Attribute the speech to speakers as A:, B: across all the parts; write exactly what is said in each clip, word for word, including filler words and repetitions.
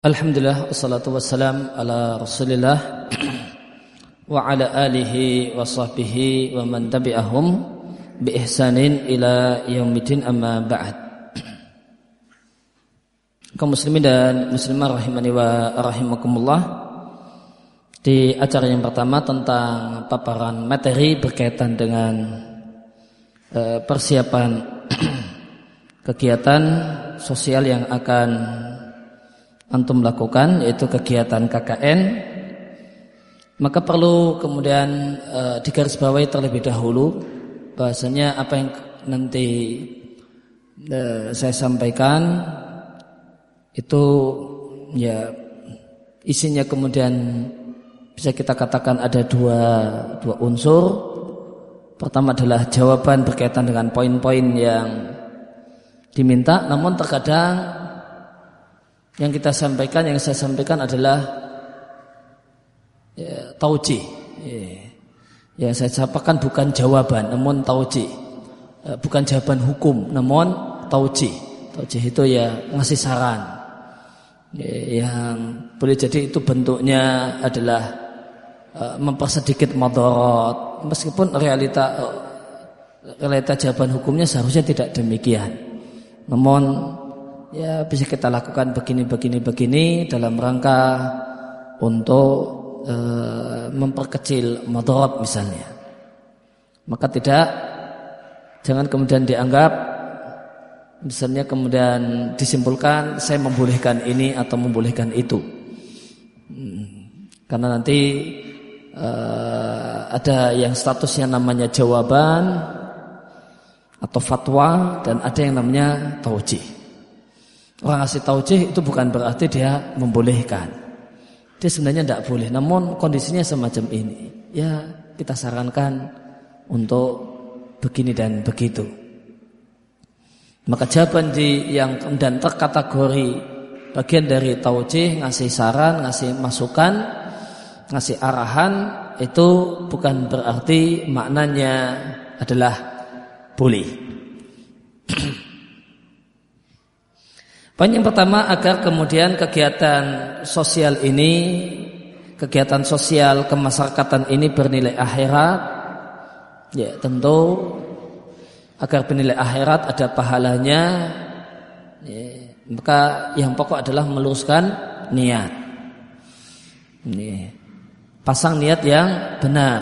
A: Alhamdulillah wassalatu wassalam ala Rasulillah wa ala alihi wa sahbihi wa man tabi'ahum bi ihsanin ila yaumiddin, amma ba'd. Kaum muslimin dan muslimah rahimani wa rahimakumullah, di acara yang pertama tentang paparan materi berkaitan dengan uh, persiapan kegiatan sosial yang akan antum lakukan, yaitu kegiatan K K N, maka perlu kemudian e, digarisbawahi terlebih dahulu bahasanya apa yang nanti e, saya sampaikan itu ya isinya kemudian bisa kita katakan ada dua dua unsur. Pertama adalah jawaban berkaitan dengan poin-poin yang diminta, namun terkadang yang kita sampaikan, yang saya sampaikan adalah ya, taujih. Ya. Yang saya sampaikan bukan jawaban, namun taujih. Bukan jawaban hukum, namun taujih. Taujih itu ya ngasih saran. Ya, yang boleh jadi itu bentuknya adalah uh, mempersedikit madarat, meskipun realita uh, realita jawaban hukumnya seharusnya tidak demikian. Namun ya bisa kita lakukan begini begini begini dalam rangka untuk e, memperkecil madarat misalnya. Maka tidak, jangan kemudian dianggap misalnya kemudian disimpulkan saya membolehkan ini atau membolehkan itu. Hmm, karena nanti e, ada yang statusnya namanya jawaban atau fatwa, dan ada yang namanya taujih. Orang ngasih taujih itu bukan berarti dia membolehkan. Dia sebenarnya tidak boleh, namun kondisinya semacam ini. Ya kita sarankan untuk begini dan begitu. Maka jawaban di yang dan terkategori bagian dari taujih, ngasih saran, ngasih masukan, ngasih arahan, itu bukan berarti maknanya adalah boleh. Poin yang pertama, agar kemudian kegiatan sosial ini, kegiatan sosial kemasyarakatan ini bernilai akhirat, ya tentu agar bernilai akhirat, ada pahalanya, ya, maka yang pokok adalah meluruskan niat. Ini, pasang niat yang benar.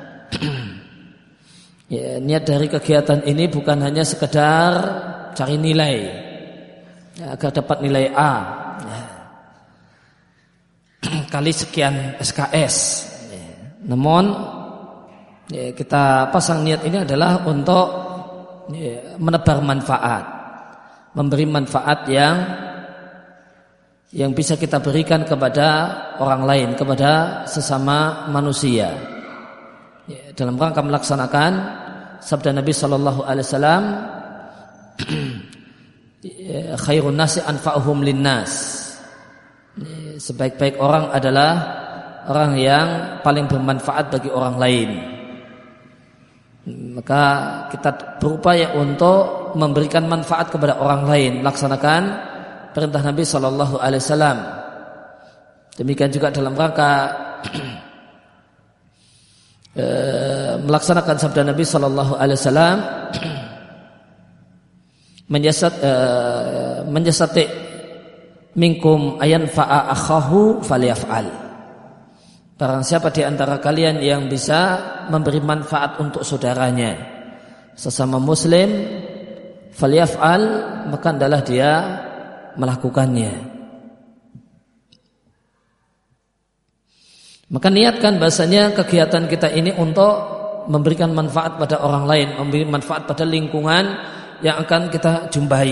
A: Ya, niat dari kegiatan ini bukan hanya sekedar cari nilai, ya, agar dapat nilai A ya, kali sekian S K S ya. Namun ya, kita pasang niat ini adalah untuk ya, menebar manfaat, memberi manfaat yang yang bisa kita berikan kepada orang lain, kepada sesama manusia ya, dalam rangka melaksanakan sabda Nabi Sallallahu Alaihi Wasallam, khairun nasi anfa'uhum linnas. Sebaik-baik orang adalah orang yang paling bermanfaat bagi orang lain. Maka kita berupaya untuk memberikan manfaat kepada orang lain, laksanakan perintah Nabi Sallallahu Alaihi Wasallam. Demikian juga dalam rangka e, melaksanakan sabda Nabi Sallallahu Alaihi Wasallam, menjasat uh, menjasati minkum ayan fa'a akhahu falyaf'al. Barang siapa di antara kalian yang bisa memberi manfaat untuk saudaranya sesama muslim, falyaf'al, maka adalah dia melakukannya. Maka niatkan bahasanya kegiatan kita ini untuk memberikan manfaat pada orang lain, memberi manfaat pada lingkungan yang akan kita jumpai,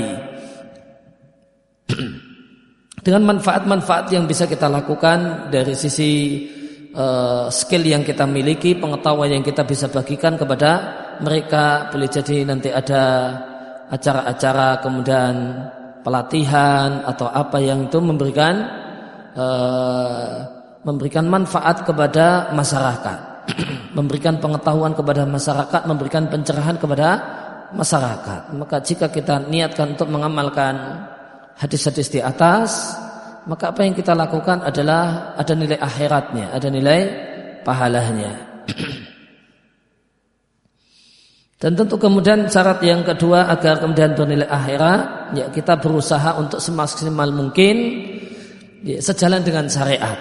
A: dengan manfaat-manfaat yang bisa kita lakukan dari sisi uh, skill yang kita miliki, pengetahuan yang kita bisa bagikan kepada mereka. Boleh jadi nanti ada acara-acara kemudian pelatihan atau apa yang itu memberikan uh, memberikan manfaat kepada masyarakat, memberikan pengetahuan kepada masyarakat, memberikan pencerahan kepada masyarakat. Maka jika kita niatkan untuk mengamalkan hadis-hadis di atas, maka apa yang kita lakukan adalah ada nilai akhiratnya, ada nilai pahalanya. Dan tentu kemudian syarat yang kedua agar kemudian bernilai akhirat, ya kita berusaha untuk semaksimal mungkin ya, sejalan dengan syariat.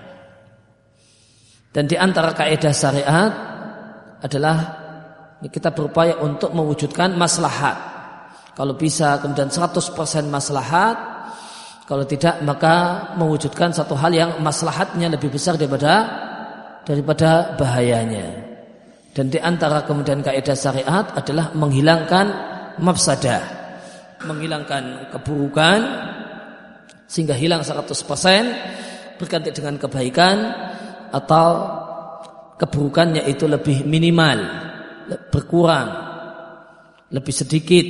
A: Dan di antara kaidah syariat adalah ya, kita berupaya untuk mewujudkan maslahat. Kalau bisa kemudian seratus persen maslahat, kalau tidak maka mewujudkan satu hal yang maslahatnya lebih besar daripada daripada bahayanya. Dan di antara kemudian kaidah syariat adalah menghilangkan mafsadah, menghilangkan keburukan sehingga hilang seratus persen berganti dengan kebaikan, atau keburukannya itu lebih minimal, berkurang, lebih sedikit.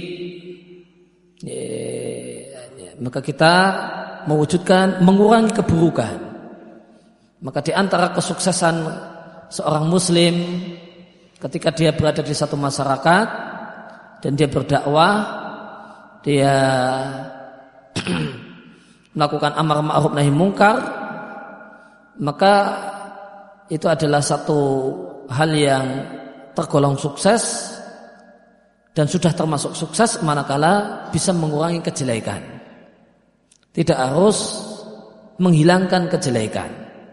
A: Maka kita mewujudkan mengurangi keburukan. Maka di antara kesuksesan seorang muslim ketika dia berada di satu masyarakat dan dia berdakwah, dia melakukan amar ma'ruf nahi mungkar, maka itu adalah satu hal yang tergolong sukses dan sudah termasuk sukses manakala bisa mengurangi kejelekan. Tidak harus menghilangkan kejelekan.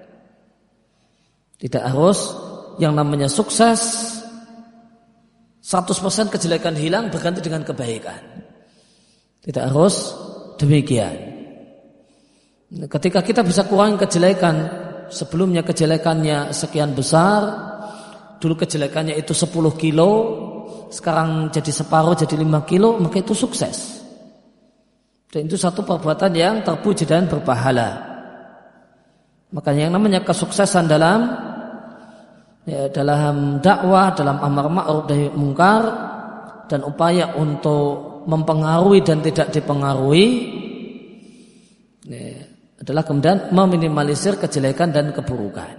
A: Tidak harus yang namanya sukses seratus persen kejelekan hilang berganti dengan kebaikan. Tidak harus demikian. Ketika kita bisa kurangi kejelekan, sebelumnya kejelekannya sekian besar, dulu kejelekannya itu sepuluh kilo, sekarang jadi separuh jadi lima kilo, maka itu sukses. Dan itu satu perbuatan yang terpuji dan berpahala. Makanya yang namanya kesuksesan dalam ya, dalam dakwah, dalam amar ma'ruf nahi mungkar, dan upaya untuk mempengaruhi dan tidak dipengaruhi ya, adalah kemudian meminimalisir kejelekan dan keburukan.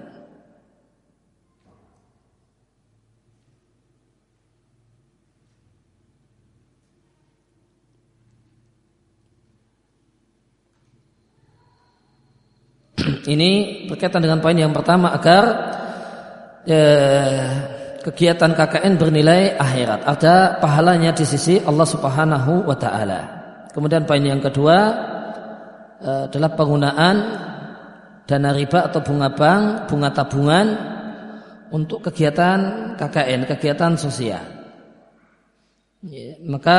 A: Ini berkaitan dengan poin yang pertama, agar eh, kegiatan K K N bernilai akhirat, ada pahalanya di sisi Allah Subhanahu wa taala. Kemudian poin yang kedua eh, adalah penggunaan dana riba atau bunga bank, bunga tabungan untuk kegiatan K K N, kegiatan sosial. Ya, maka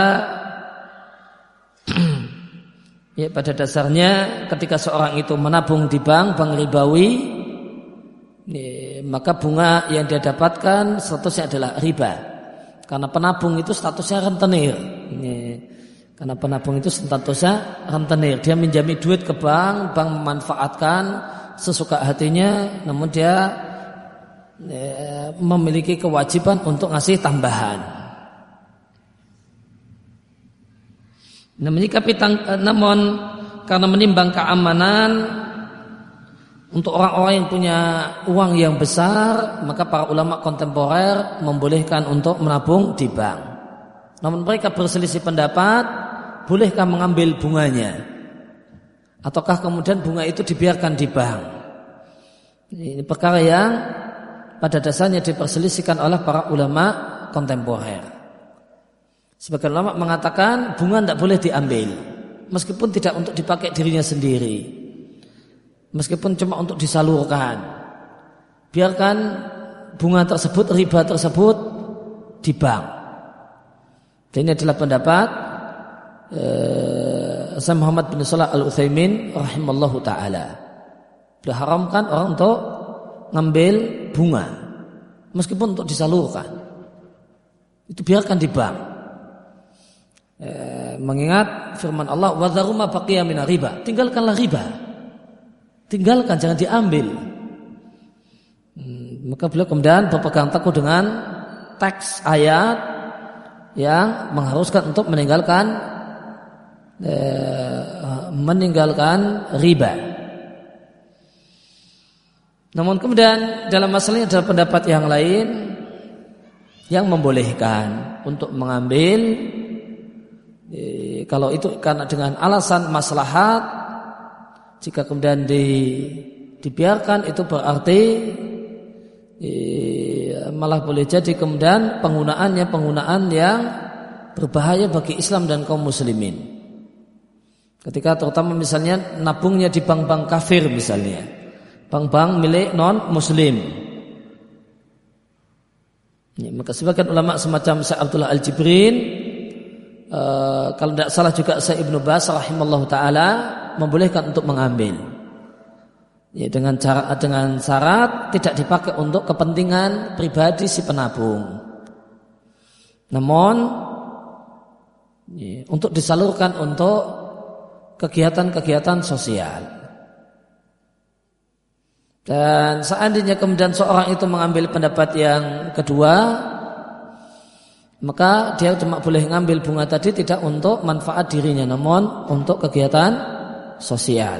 A: ya, pada dasarnya ketika seorang itu menabung di bank, bank ribawi, ya, maka bunga yang dia dapatkan statusnya adalah riba. Karena penabung itu statusnya rentenir. Ya, karena penabung itu statusnya rentenir. Dia minjami duit ke bank, bank memanfaatkan sesuka hatinya, namun dia ya, memiliki kewajiban untuk ngasih tambahan. Nah, menyikapi tang- namun karena menimbang keamanan untuk orang-orang yang punya uang yang besar, maka para ulama kontemporer membolehkan untuk menabung di bank. Namun mereka berselisih pendapat, bolehkah mengambil bunganya, ataukah kemudian bunga itu dibiarkan di bank. Ini perkara yang pada dasarnya diperselisihkan oleh para ulama kontemporer. Sebagian ulama mengatakan bunga tidak boleh diambil, meskipun tidak untuk dipakai dirinya sendiri, meskipun cuma untuk disalurkan. Biarkan bunga tersebut, riba tersebut di bank. Dan ini adalah pendapat eh, Syekh Muhammad bin Shalih Al-Utsaimin rahimallahu taala. Diharamkan orang untuk ngambil bunga, meskipun untuk disalurkan. Itu biarkan di bank. Eh, mengingat firman Allah, wa dharu ma baqiya minar riba, tinggalkanlah riba, tinggalkan, jangan diambil. Hmm, maka beliau kemudian berpegang teguh dengan teks ayat yang mengharuskan untuk meninggalkan eh, meninggalkan riba. Namun kemudian dalam masalah ini ada pendapat yang lain yang membolehkan untuk mengambil. Kalau itu karena dengan alasan maslahat, Jika kemudian di, dibiarkan itu berarti eh, malah boleh jadi kemudian penggunaannya penggunaan yang berbahaya bagi Islam dan kaum muslimin. Ketika terutama misalnya nabungnya di bank-bank kafir misalnya, bank-bank milik non muslim. Ya, maka sebagian ulama semacam Syekh Abdullah Al-Jibrin, uh, kalau tidak salah juga Syekh Ibnu Baz rahimallahu taala membolehkan untuk mengambil. Ya, dengan cara dengan syarat tidak dipakai untuk kepentingan pribadi si penabung. Namun ya, untuk disalurkan untuk kegiatan-kegiatan sosial. Dan seandainya kemudian seorang itu mengambil pendapat yang kedua, maka dia cuma boleh mengambil bunga tadi tidak untuk manfaat dirinya, namun untuk kegiatan sosial.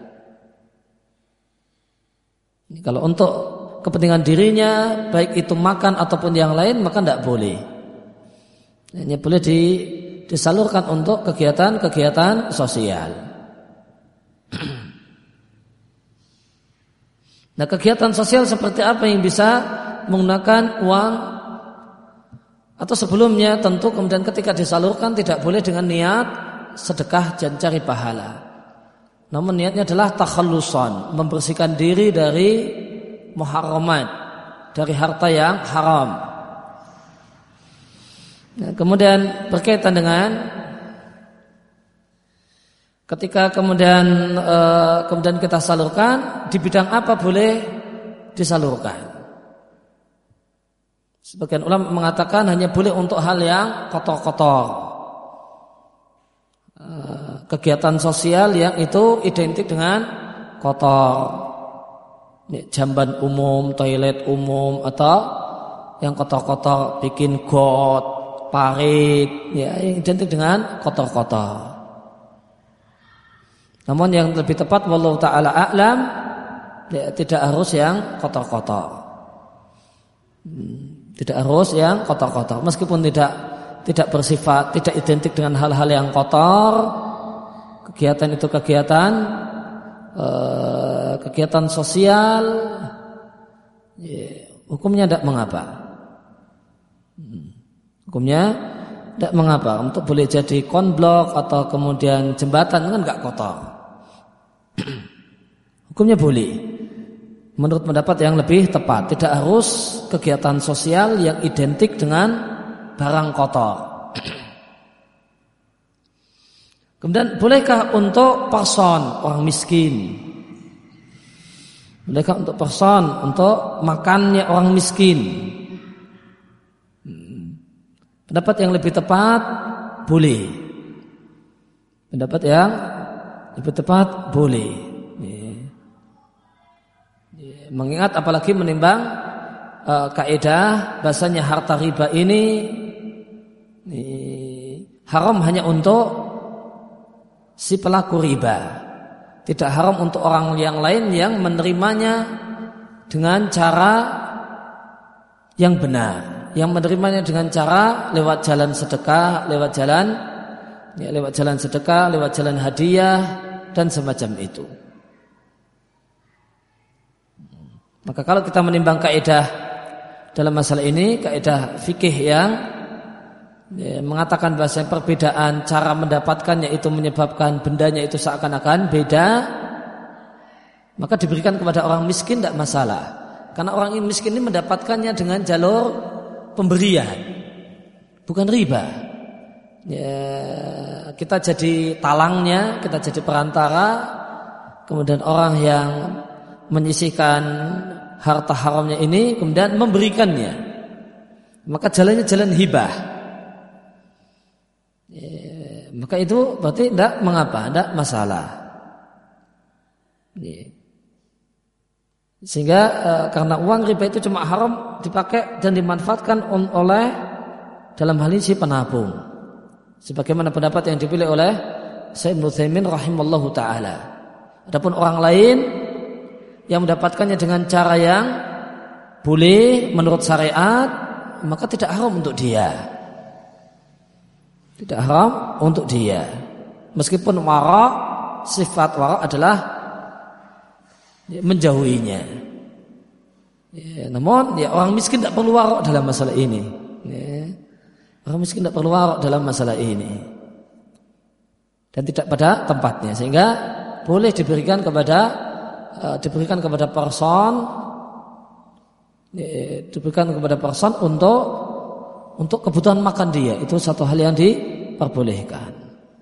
A: Kalau untuk kepentingan dirinya, baik itu makan ataupun yang lain, maka tidak boleh. Hanya boleh di, disalurkan untuk kegiatan-kegiatan sosial. Nah, kegiatan sosial seperti apa yang bisa menggunakan uang? Atau sebelumnya tentu kemudian ketika disalurkan tidak boleh dengan niat sedekah dan cari pahala. Namun niatnya adalah takhallusan, membersihkan diri dari muharramat, dari harta yang haram. Nah, kemudian berkaitan dengan ketika kemudian e, kemudian kita salurkan, di bidang apa boleh disalurkan? Sebagian ulama mengatakan hanya boleh untuk hal yang kotor-kotor, e, kegiatan sosial yang itu identik dengan kotor, jamban umum, toilet umum, atau yang kotor-kotor bikin got, parit, ya yang identik dengan kotor-kotor. Namun yang lebih tepat wallahu ta'ala a'lam, ya, tidak harus yang kotor-kotor. Hmm, tidak harus yang kotor-kotor. Meskipun tidak tidak bersifat, tidak identik dengan hal-hal yang kotor, kegiatan itu kegiatan eh, kegiatan sosial, ya, hukumnya tidak mengapa. Hmm, hukumnya tidak mengapa. Untuk boleh jadi konblok atau kemudian jembatan kan enggak kotor. Hukumnya boleh menurut pendapat yang lebih tepat. Tidak harus kegiatan sosial yang identik dengan barang kotor. Kemudian bolehkah untuk person orang miskin? Bolehkah untuk person untuk makannya orang miskin? Pendapat yang lebih tepat boleh. Pendapat yang lebih tepat boleh. Ya. Ya. Mengingat apalagi menimbang uh, kaidah bahasanya harta riba ini ya, haram hanya untuk si pelaku riba, tidak haram untuk orang yang lain yang menerimanya dengan cara yang benar, yang menerimanya dengan cara lewat jalan sedekah, lewat jalan ya, lewat jalan sedekah, lewat jalan hadiah dan semacam itu. Maka kalau kita menimbang kaidah dalam masalah ini, kaidah fikih yang ya, mengatakan bahwa perbedaan cara mendapatkannya itu menyebabkan bendanya itu seakan-akan beda, maka diberikan kepada orang miskin tidak masalah. Karena orang miskin ini mendapatkannya dengan jalur pemberian, bukan riba. Ya, kita jadi talangnya, kita jadi perantara, kemudian orang yang menyisihkan harta haramnya ini kemudian memberikannya, maka jalannya jalan hibah. Ya, maka itu berarti tidak mengapa, tidak masalah. Ya. Sehingga e, karena uang riba itu cuma haram dipakai dan dimanfaatkan oleh dalam hal ini si penabung. Sebagaimana pendapat yang dipilih oleh Syekh Ibnu Utsaimin rahimallahu taala. Adapun orang lain yang mendapatkannya dengan cara yang boleh menurut syariat, maka tidak haram untuk dia. Tidak haram untuk dia. Meskipun wara, sifat wara adalah ya, menjauhinya. Ya, namun ya, orang miskin tidak perlu warok dalam masalah ini. Ya, orang miskin tidak perlu warok dalam masalah ini dan tidak pada tempatnya, sehingga boleh diberikan kepada uh, diberikan kepada person, ya, diberikan kepada person untuk untuk kebutuhan makan dia. Itu satu hal yang diperbolehkan.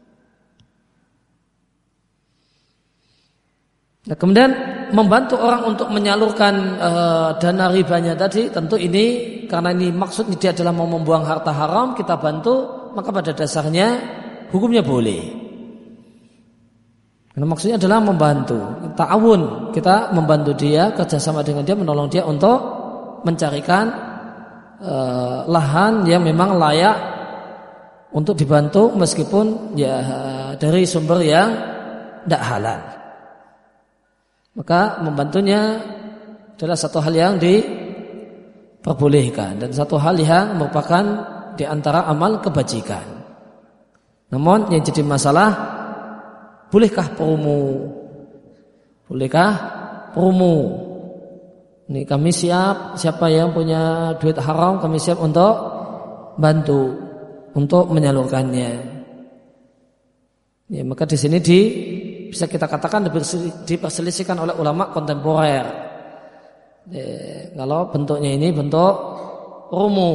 A: Nah, kemudian membantu orang untuk menyalurkan e, dana ribanya tadi, tentu ini karena ini maksudnya dia adalah mau membuang harta haram, kita bantu, maka pada dasarnya hukumnya boleh. Karena maksudnya adalah membantu, ta'awun, kita membantu dia, kerjasama dengan dia, menolong dia untuk mencarikan e, lahan yang memang layak untuk dibantu meskipun ya dari sumber yang tidak halal. Maka membantunya adalah satu hal yang diperbolehkan dan satu hal yang merupakan di antara amal kebajikan. Namun yang jadi masalah, bolehkah promo? Bolehkah promo? Ini kami siap, siapa yang punya duit haram kami siap untuk bantu untuk menyalurkannya. Ya, maka di sini di bisa kita katakan diperselisihkan oleh ulama kontemporer. Ya, kalau bentuknya ini bentuk promo.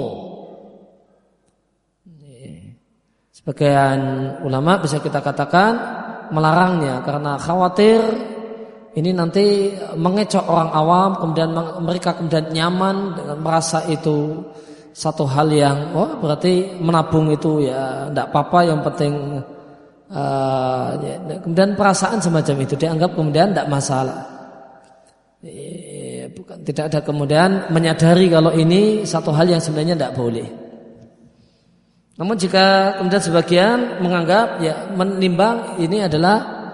A: Ya, sebagian ulama bisa kita katakan melarangnya karena khawatir ini nanti mengecoh orang awam, kemudian mereka kemudian nyaman dengan merasa itu satu hal yang oh berarti menabung itu ya tidak apa-apa, yang penting Uh, ya, kemudian perasaan semacam itu dianggap kemudian tidak masalah. E, bukan tidak ada kemudian menyadari kalau ini satu hal yang sebenarnya tidak boleh. Namun jika kemudian sebagian menganggap ya menimbang ini adalah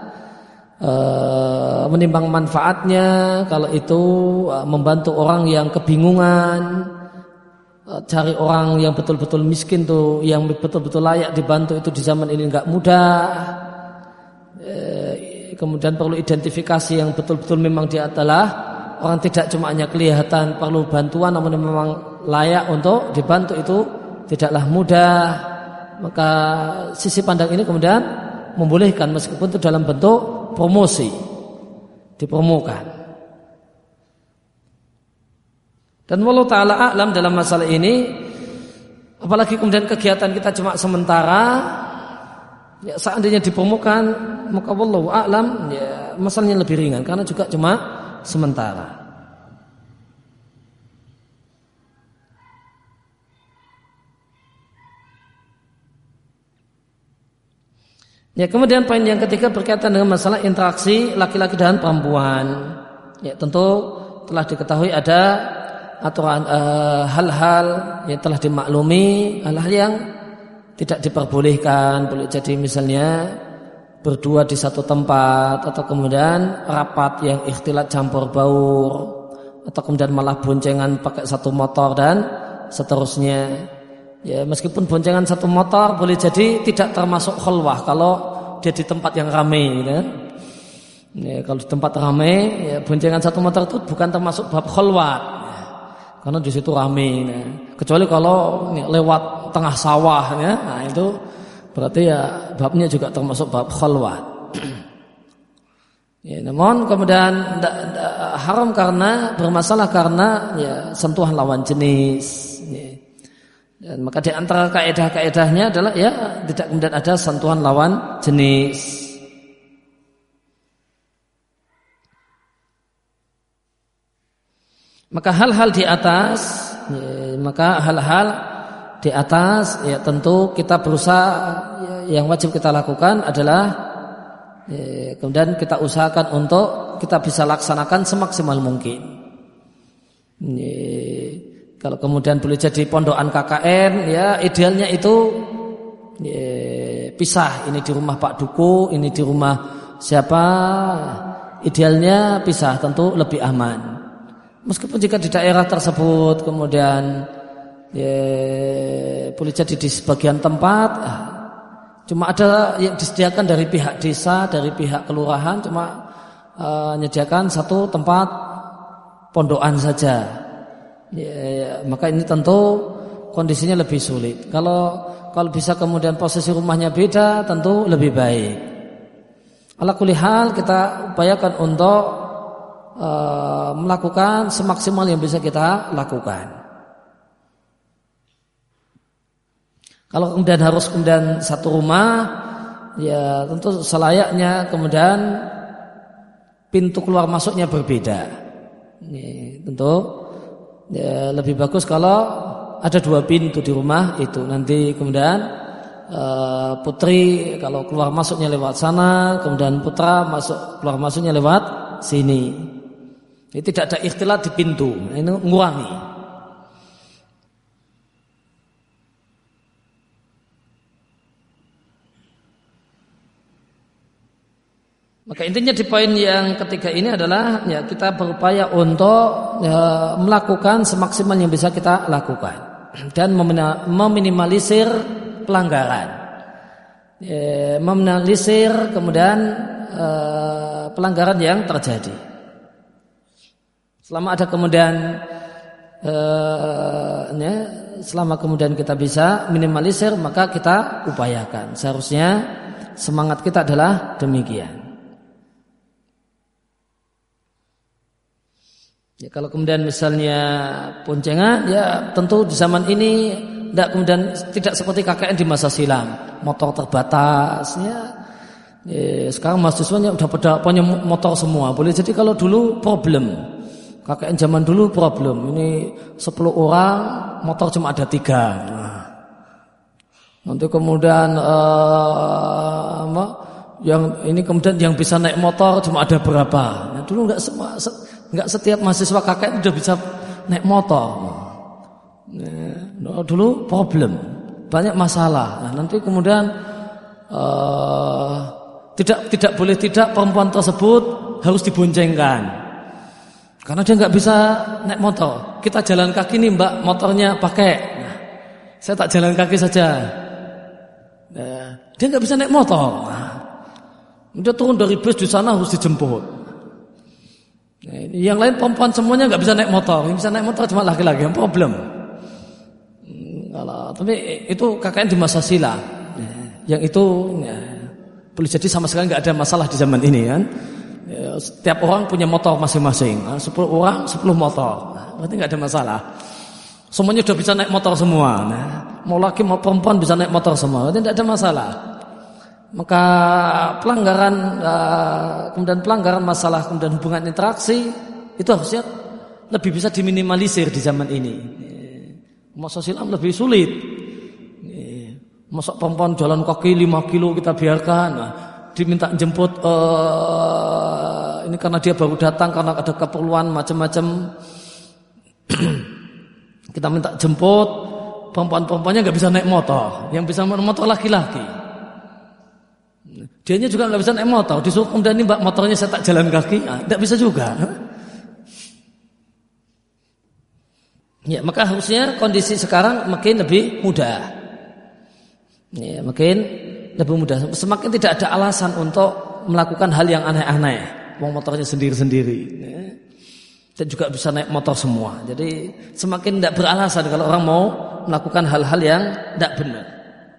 A: uh, menimbang manfaatnya, kalau itu uh, membantu orang yang kebingungan, cari orang yang betul-betul miskin tuh, yang betul-betul layak dibantu itu di zaman ini enggak mudah. E, kemudian perlu identifikasi yang betul-betul memang dia adalah orang tidak cuma hanya kelihatan perlu bantuan, namun memang layak untuk dibantu, itu tidaklah mudah. Maka sisi pandang ini kemudian membolehkan meskipun itu dalam bentuk promosi, dipromokan. Dan wallahu ta'ala a'lam dalam masalah ini, apalagi kemudian kegiatan kita cuma sementara, ya seandainya dipromokan, maka wallahu a'lam ya masalahnya lebih ringan karena juga cuma sementara. Ya, kemudian poin yang ketiga berkaitan dengan masalah interaksi laki-laki dan perempuan. Ya, tentu telah diketahui ada aturan uh, hal-hal yang telah dimaklumi, hal-hal yang tidak diperbolehkan. Boleh jadi misalnya berdua di satu tempat, atau kemudian rapat yang ikhtilat campur baur, atau kemudian malah boncengan pakai satu motor dan seterusnya. Ya, meskipun boncengan satu motor boleh jadi tidak termasuk khulwah kalau dia di tempat yang ramai, gitu kan? Ya, kalau di tempat ramai, ya boncengan satu motor itu bukan termasuk bab khulwah. Karena di situ ramai, ya. Kecuali kalau ya, lewat tengah sawah, ya, nah itu berarti ya babnya juga termasuk bab khalwat. Ya, namun kemudian da, da, haram karena bermasalah karena ya sentuhan lawan jenis. Ya. Dan maka di antara kaidah-kaidahnya adalah ya tidak kemudian ada sentuhan lawan jenis. Maka hal-hal di atas, ya, maka hal-hal di atas, ya tentu kita berusaha, ya, yang wajib kita lakukan adalah, ya, kemudian kita usahakan untuk kita bisa laksanakan semaksimal mungkin. Ya, kalau kemudian boleh jadi pondokan K K N, ya idealnya itu ya, pisah. Ini di rumah Pak Duku, ini di rumah siapa. Idealnya pisah, tentu lebih aman. Meskipun jika di daerah tersebut kemudian ya, boleh jadi di sebagian tempat cuma ada yang disediakan dari pihak desa, dari pihak kelurahan, cuma uh, menyediakan satu tempat pondokan saja, ya, ya, maka ini tentu kondisinya lebih sulit. Kalau kalau bisa kemudian posisi rumahnya beda, tentu lebih baik. Ala kulli hal kita upayakan untuk uh, melakukan semaksimal yang bisa kita lakukan. Kalau kemudian harus kemudian satu rumah, ya tentu selayaknya kemudian pintu keluar masuknya berbeda. Ini tentu ya, lebih bagus kalau ada dua pintu di rumah itu. Nanti kemudian uh, putri kalau keluar masuknya lewat sana, kemudian putra masuk keluar masuknya lewat sini. Ini tidak ada ikhtilat di pintu. Ini mengurangi. Maka intinya di poin yang ketiga ini adalah ya kita berupaya untuk ya, melakukan semaksimal yang bisa kita lakukan dan meminimalisir pelanggaran, ya, meminimalisir kemudian eh, pelanggaran yang terjadi. Selama ada kemudian eh, ya, selama kemudian kita bisa minimalisir maka kita upayakan. Seharusnya semangat kita adalah demikian. Ya, kalau kemudian misalnya boncengan, ya tentu di zaman ini tidak kemudian tidak seperti K K N di masa silam, motor terbatas. Ya, ya sekarang mahasiswanya udah pada punya motor semua. Boleh jadi kalau dulu problem, K K N zaman dulu problem. Ini sepuluh orang, motor cuma ada tiga. Nah, nanti kemudian uh, yang ini kemudian yang bisa naik motor cuma ada berapa? Nah, dulu nggak semua. Enggak setiap mahasiswa K K N sudah bisa naik motor. Nah, dulu problem, banyak masalah. Nah, nanti kemudian uh, tidak tidak boleh tidak perempuan tersebut harus diboncengkan karena dia nggak bisa naik motor. Kita jalan kaki nih mbak, motornya pakai. Nah, saya tak jalan kaki saja. Nah, dia nggak bisa naik motor. Nah, dia turun dari bus di sana harus dijemput. Yang lain perempuan semuanya nggak bisa naik motor, yang bisa naik motor cuma laki-laki, yang problem. Kalau tapi itu K K N di masa silam, yang itu ya, boleh jadi sama sekali nggak ada masalah di zaman ini kan. Ya, setiap orang punya motor masing-masing, sepuluh orang sepuluh motor, nah, berarti nggak ada masalah. Semuanya udah bisa naik motor semua, nah, mau laki mau perempuan bisa naik motor semua, berarti nggak ada masalah. Maka pelanggaran uh, kemudian pelanggaran masalah kemudian hubungan interaksi itu harusnya lebih bisa diminimalisir di zaman ini. Masa silam lebih sulit. Masa perempuan jalan kaki lima kilo kita biarkan, nah, diminta jemput uh, ini karena dia baru datang karena ada keperluan macam-macam. Kita minta jemput, perempuan-perempuannya nggak bisa naik motor, yang bisa naik motor laki-laki. Dianya juga nggak bisa naik motor, disuruh kemudian ini mbak motornya saya tak jalan kaki, nah, tidak bisa juga. Ya, maka harusnya kondisi sekarang makin lebih mudah. Ya, makin lebih mudah. Semakin tidak ada alasan untuk melakukan hal yang aneh-aneh. Wong motornya sendiri-sendiri. Ya. Dan juga bisa naik motor semua. Jadi semakin tidak beralasan kalau orang mau melakukan hal-hal yang tidak benar.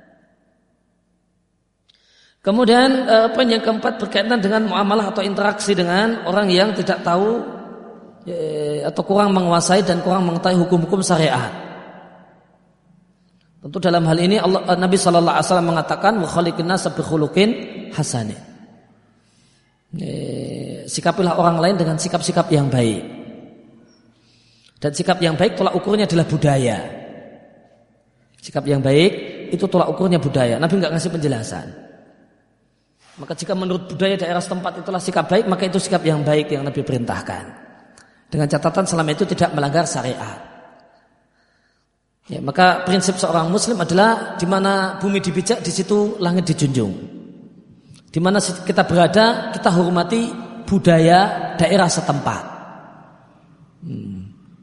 A: Kemudian apa yang keempat berkaitan dengan muamalah atau interaksi dengan orang yang tidak tahu atau kurang menguasai dan kurang mengetahui hukum-hukum syariat. Tentu dalam hal ini Allah, Nabi Shallallahu Alaihi Wasallam mengatakan wa khaliqin nas bi khuluqin hasanin. Sikapilah orang lain dengan sikap-sikap yang baik. Dan sikap yang baik tolak ukurnya adalah budaya. Sikap yang baik itu tolak ukurnya budaya. Nabi enggak ngasih penjelasan. Maka jika menurut budaya daerah setempat itulah sikap baik, maka itu sikap yang baik yang Nabi perintahkan. Dengan catatan selama itu tidak melanggar syariat. Ya, maka prinsip seorang muslim adalah di mana bumi dipijak, di situ langit dijunjung. Di mana kita berada, kita hormati budaya daerah setempat. Hmm.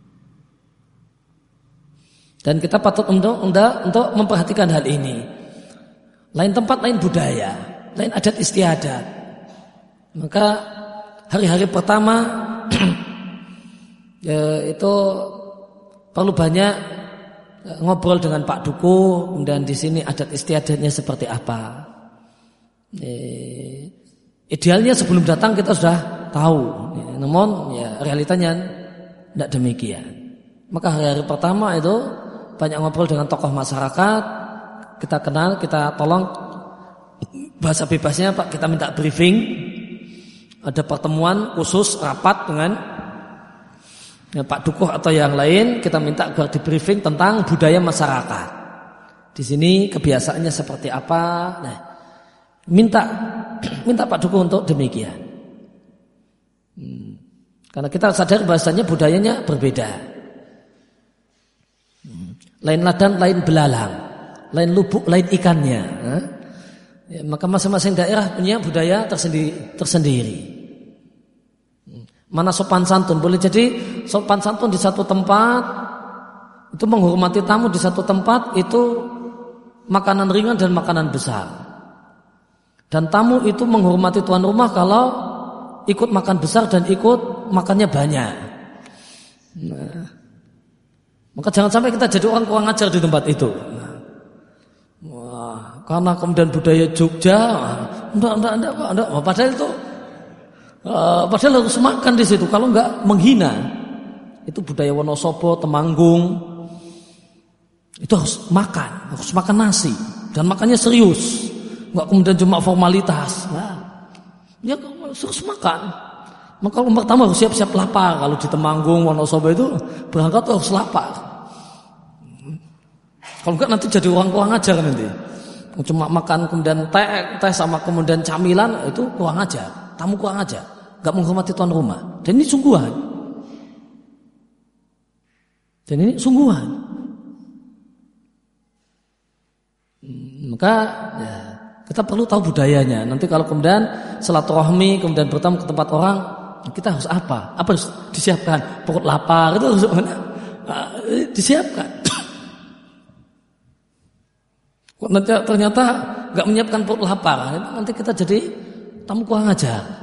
A: Dan kita patut untuk, untuk, untuk memperhatikan hal ini. Lain tempat, lain budaya, lain adat istiadat. Maka hari-hari pertama ya, itu perlu banyak ngobrol dengan Pak Dukuh, kemudian di sini adat istiadatnya seperti apa. Eh, idealnya sebelum datang kita sudah tahu, ya, namun ya realitanya tidak demikian. Maka hari-hari pertama itu banyak ngobrol dengan tokoh masyarakat, kita kenal, kita tolong bahasa bebasnya Pak, kita minta briefing, ada pertemuan khusus rapat dengan ya, Pak Dukuh atau yang lain, kita minta agar di briefing tentang budaya masyarakat. Di sini kebiasaannya seperti apa? Nah, minta minta Pak Dukuh untuk demikian. Hmm. Karena kita sadar bahasanya budayanya berbeda. Hmm. Lain ladan, lain belalang, lain lubuk, lain ikannya. Nah, ya, maka masing-masing daerah punya budaya tersendiri. tersendiri. Mana sopan santun, boleh jadi sopan santun di satu tempat itu menghormati tamu, di satu tempat itu makanan ringan dan makanan besar. Dan tamu itu menghormati tuan rumah kalau ikut makan besar dan ikut makannya banyak. Nah, maka jangan sampai kita jadi orang kurang ajar di tempat itu. Nah, wah, karena kemudian budaya Jogja, enggak, enggak, enggak, enggak, enggak. Padahal itu Uh, padahal harus makan di situ. Kalau enggak menghina. Itu budaya Wonosobo, Temanggung. Itu harus makan, harus makan nasi dan makannya serius. Enggak kemudian cuma formalitas. Nah, ya harus makan. Maka kalau pertama harus siap-siap lapar. Kalau di Temanggung, Wonosobo itu berangkat harus lapar. Kalau enggak nanti jadi orang kurang ajar nanti. Cuma makan kemudian teh, teh sama kemudian camilan itu kurang ajar. Tamu kurang ajar. Gak menghormati tuan rumah. Dan ini sungguhan. Dan ini sungguhan. Maka ya, kita perlu tahu budayanya. Nanti kalau kemudian silaturahmi, kemudian bertemu ke tempat orang, kita harus apa? Apa harus disiapkan? Perut lapar itu harus uh, disiapkan. Kok ternyata gak menyiapkan perut lapar, nanti kita jadi tamu kurang ajar.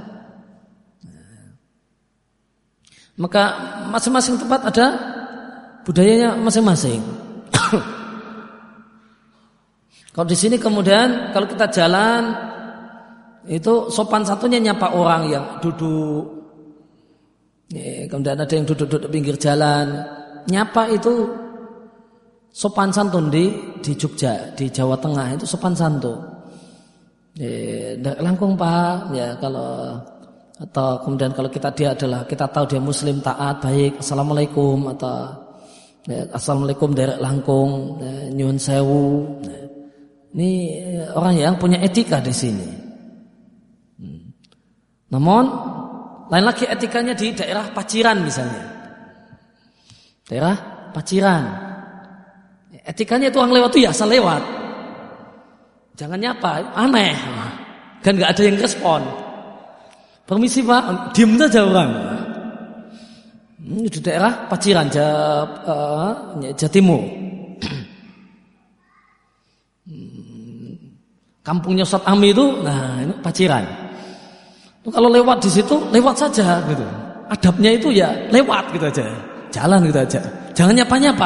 A: Maka masing-masing tempat ada budayanya masing-masing. Kalau di sini kemudian kalau kita jalan itu sopan satunya nyapa orang yang duduk. Ya, kemudian ada yang duduk-duduk pinggir jalan. Nyapa itu sopan santun di di Jogja, di Jawa Tengah itu sopan santun. Ya, langkung Pak, ya kalau atau kemudian kalau kita dia adalah kita tahu dia muslim taat baik, assalamualaikum atau ya, assalamualaikum derek langkung, ya, nyuwun sewu. Ya. Ini orang yang punya etika di sini. Hmm. Namun lain lagi etikanya di daerah Paciran misalnya. Daerah Paciran. Etikanya itu orang lewat itu ya asal lewat. Jangan nyapa, aneh. Kan enggak ada yang respon. Permisi Pak, diam saja orang. Ini di daerah Paciran, Jawa, uh, Jawa Timur. Kampungnya Ustaz Ami itu, nah ini Paciran. Itu kalau lewat di situ, lewat saja gitu. Adabnya itu ya lewat gitu aja, jalan gitu aja. Jangan nyapa-nyapa.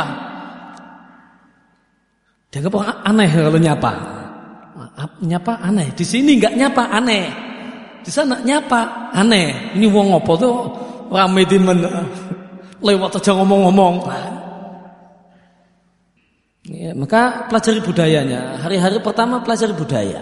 A: Dianggap orang aneh kalau nyapa. Nyapa aneh. Di sini enggak nyapa aneh. Di sana nyapa aneh. Ini wong apa tuh rame di men lewat aja ngomong-ngomong. Ya, maka pelajari budayanya. Hari-hari pertama pelajari budaya.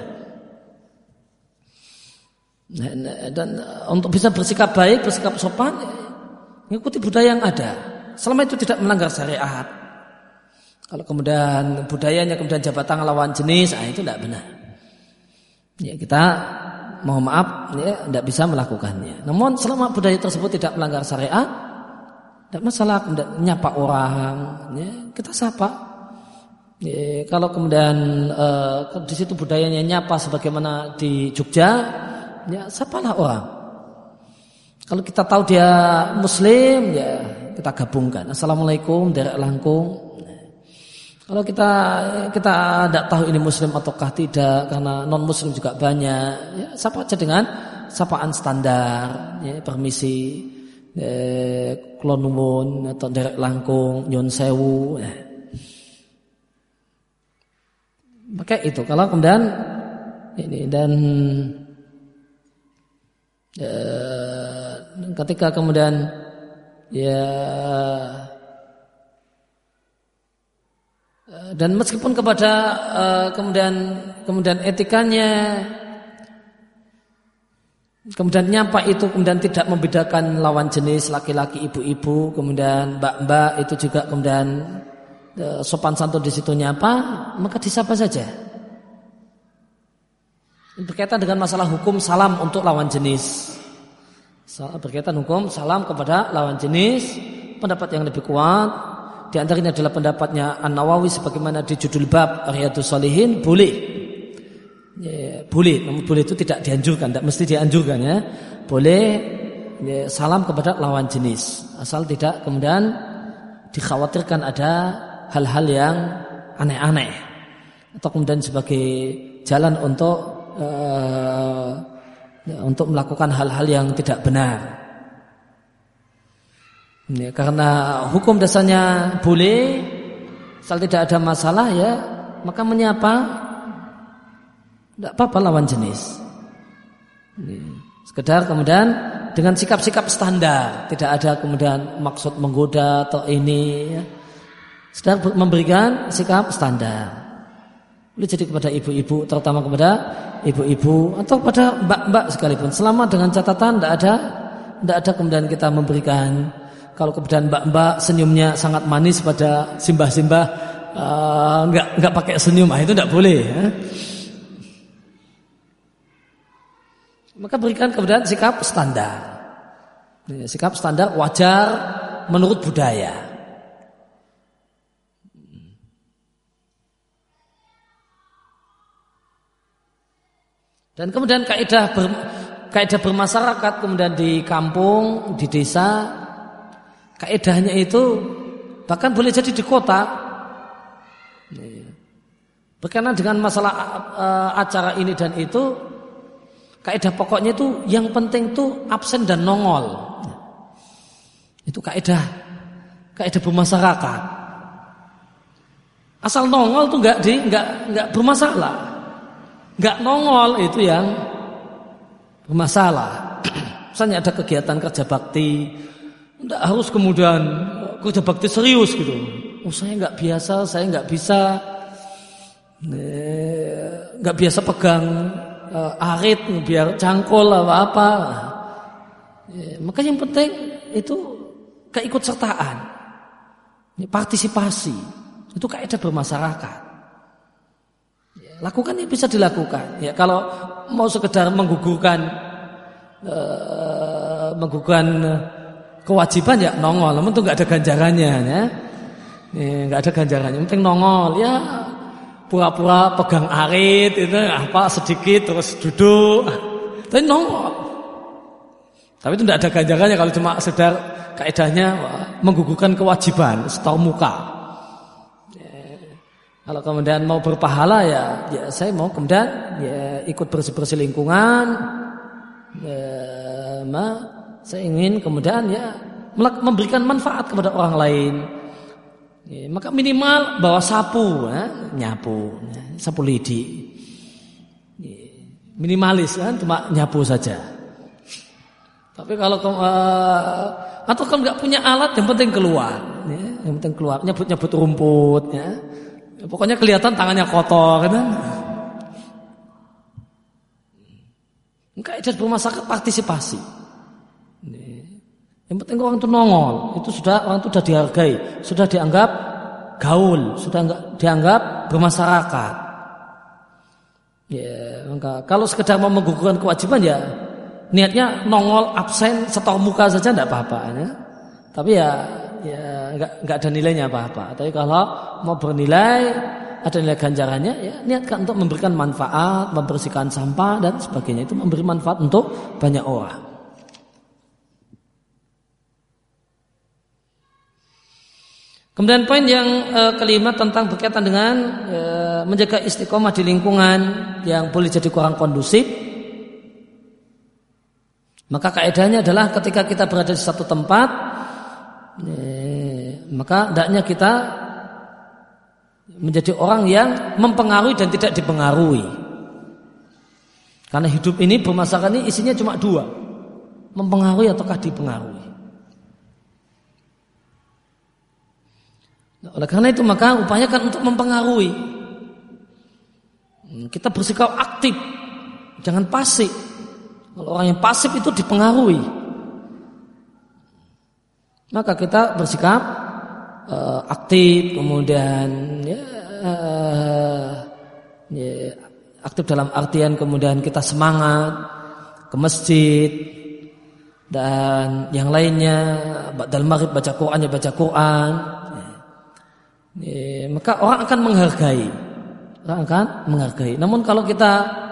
A: Dan untuk bisa bersikap baik, bersikap sopan, mengikuti budaya yang ada. Selama itu tidak melanggar syariat. Kalau kemudian budayanya kemudian jabatan lawan jenis, ah, itu tidak benar. Ya kita mohon maaf, ya, tidak bisa melakukannya. Namun selama budaya tersebut tidak melanggar syariat, tidak masalah. Kemudian nyapa orang, ya, kita sapa. Ya, kalau kemudian uh, di situ budayanya nyapa sebagaimana di Jogja, ya sapalah orang. Kalau kita tahu dia Muslim, ya kita gabungkan. Assalamualaikum, derek langkung. Kalau kita kita tidak tahu ini Muslim ataukah tidak, karena non Muslim juga banyak, ya sapa aja dengan sapaan standar, ya, permisi, eh, kula nuwun atau derek langkung, nyun sewu. Ya. Pakai itu. Kalau kemudian ini dan eh, ketika kemudian ya dan meskipun kepada uh, kemudian kemudian etikanya kemudian nyapa itu kemudian tidak membedakan lawan jenis laki-laki ibu-ibu kemudian mbak-mbak itu juga kemudian uh, sopan santun di situ nyapa maka disapa saja. Berkaitan dengan masalah hukum salam untuk lawan jenis. Berkaitan hukum salam kepada lawan jenis pendapat yang lebih kuat di antaranya adalah pendapatnya An-Nawawi sebagaimana di judul bab Riyadhus Shalihin boleh, ya, boleh, namun boleh itu tidak dianjurkan, tidak mesti dianjurkan ya, boleh ya, salam kepada lawan jenis asal tidak kemudian dikhawatirkan ada hal-hal yang aneh-aneh atau kemudian sebagai jalan untuk uh, ya, untuk melakukan hal-hal yang tidak benar. Ya, karena hukum dasarnya boleh, asal tidak ada masalah ya, maka menyapa tidak apa-apa lawan jenis. Ya, sekedar kemudian dengan sikap-sikap standar, tidak ada kemudian maksud menggoda atau ini, ya. Sekedar memberikan sikap standar. Boleh jadi kepada ibu-ibu, terutama kepada ibu-ibu atau pada mbak-mbak sekalipun, selama dengan catatan tidak ada, tidak ada kemudian kita memberikan. Kalau kemudian mbak-mbak senyumnya sangat manis pada simbah-simbah, uh, enggak enggak pakai senyum, ah, itu enggak boleh. Ya. Maka berikan kemudian sikap standar, sikap standar wajar menurut budaya. Dan kemudian kaidah ber, kaidah bermasyarakat kemudian di kampung, di desa. Kaedahnya itu bahkan boleh jadi di kota. Berkenaan dengan masalah uh, acara ini dan itu, kaedah pokoknya itu yang penting itu absen dan nongol. Itu kaedah kaedah bermasyarakat. Asal nongol tuh nggak di nggak nggak bermasalah. Nggak nongol itu yang bermasalah. Misalnya ada kegiatan kerja bakti. Tidak harus kemudian kerja bakti serius gitu. Oh saya nggak biasa, saya nggak bisa, nggak biasa pegang uh, arit biar cangkul apa apa. Ya, maka yang penting itu keikutsertaan, partisipasi. Itu kaidah bermasyarakat. Ya, lakukan yang bisa dilakukan. Ya kalau mau sekedar menggugurkan, uh, menggugurkan uh, kewajiban ya nongol, namun itu nggak ada ganjarannya ya, nggak ada ganjarannya. Yang penting nongol ya, pura-pura pegang arit itu apa sedikit terus duduk, tapi nongol. Tapi itu nggak ada ganjarannya kalau cuma sekedar kaidahnya menggugurkan kewajiban setahu muka. Ya, kalau kemudian mau berpahala ya, ya saya mau kemudian ya ikut bersih-bersih lingkungan, ya, ma, saya ingin kemudian ya memberikan manfaat kepada orang lain. Ya, maka minimal bawa sapu, ya, nyapu, ya, sapu lidi. Ya, minimalis kan, cuma nyapu saja. Tapi kalau uh, atau kalau nggak punya alat, yang penting keluar, ya, yang penting keluar, nyebut-nyebut rumput, ya. Ya, pokoknya kelihatan tangannya kotor, kan? Kaidah bermasyarakat partisipasi. Yang penting orang itu nongol, itu sudah orang itu sudah dihargai, sudah dianggap gaul, sudah dianggap bermasyarakat. Ya, maka kalau sekedar mau menggugurkan kewajiban ya niatnya nongol absen setahu muka saja tidak apa-apa ya. Tapi ya ya enggak enggak ada nilainya apa-apa. Tapi kalau mau bernilai, ada nilai ganjarannya ya niatkan untuk memberikan manfaat, membersihkan sampah dan sebagainya, itu memberi manfaat untuk banyak orang. Kemudian poin yang e, kelima tentang berkaitan dengan e, menjaga istiqomah di lingkungan yang boleh jadi kurang kondusif. Maka kaidahnya adalah ketika kita berada di satu tempat, eh, maka hendaknya kita menjadi orang yang mempengaruhi dan tidak dipengaruhi. Karena hidup ini bermasalah ini isinya cuma dua, mempengaruhi ataukah dipengaruhi. Oleh karena itu maka upayakan untuk mempengaruhi. Kita bersikap aktif, jangan pasif. Kalau orang yang pasif itu dipengaruhi, maka kita bersikap uh, aktif, kemudian ya, uh, ya, aktif dalam artian kemudian kita semangat ke masjid dan yang lainnya, ba'dal maghrib baca Quran ya baca Quran, ya, ya, maka orang akan menghargai, orang akan menghargai. Namun kalau kita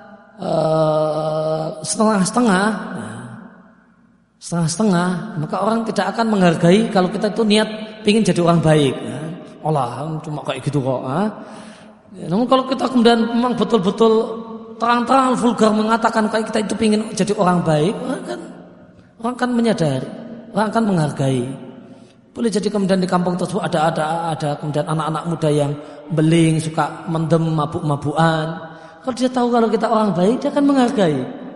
A: Uh, setengah-setengah, setengah-setengah, maka orang tidak akan menghargai kalau kita itu niat ingin jadi orang baik. Ya. Allah cuma kayak gitu kok. Ya, namun kalau kita kemudian memang betul-betul terang-terang vulgar mengatakan kayak kita itu ingin jadi orang baik, orang kan, orang akan menyadari, orang akan menghargai. Boleh jadi kemudian di kampung tersebut ada ada ada kemudian anak-anak muda yang beling, suka mendem, mabuk-mabukan. Kalau dia tahu kalau kita orang baik, dia akan menghargai.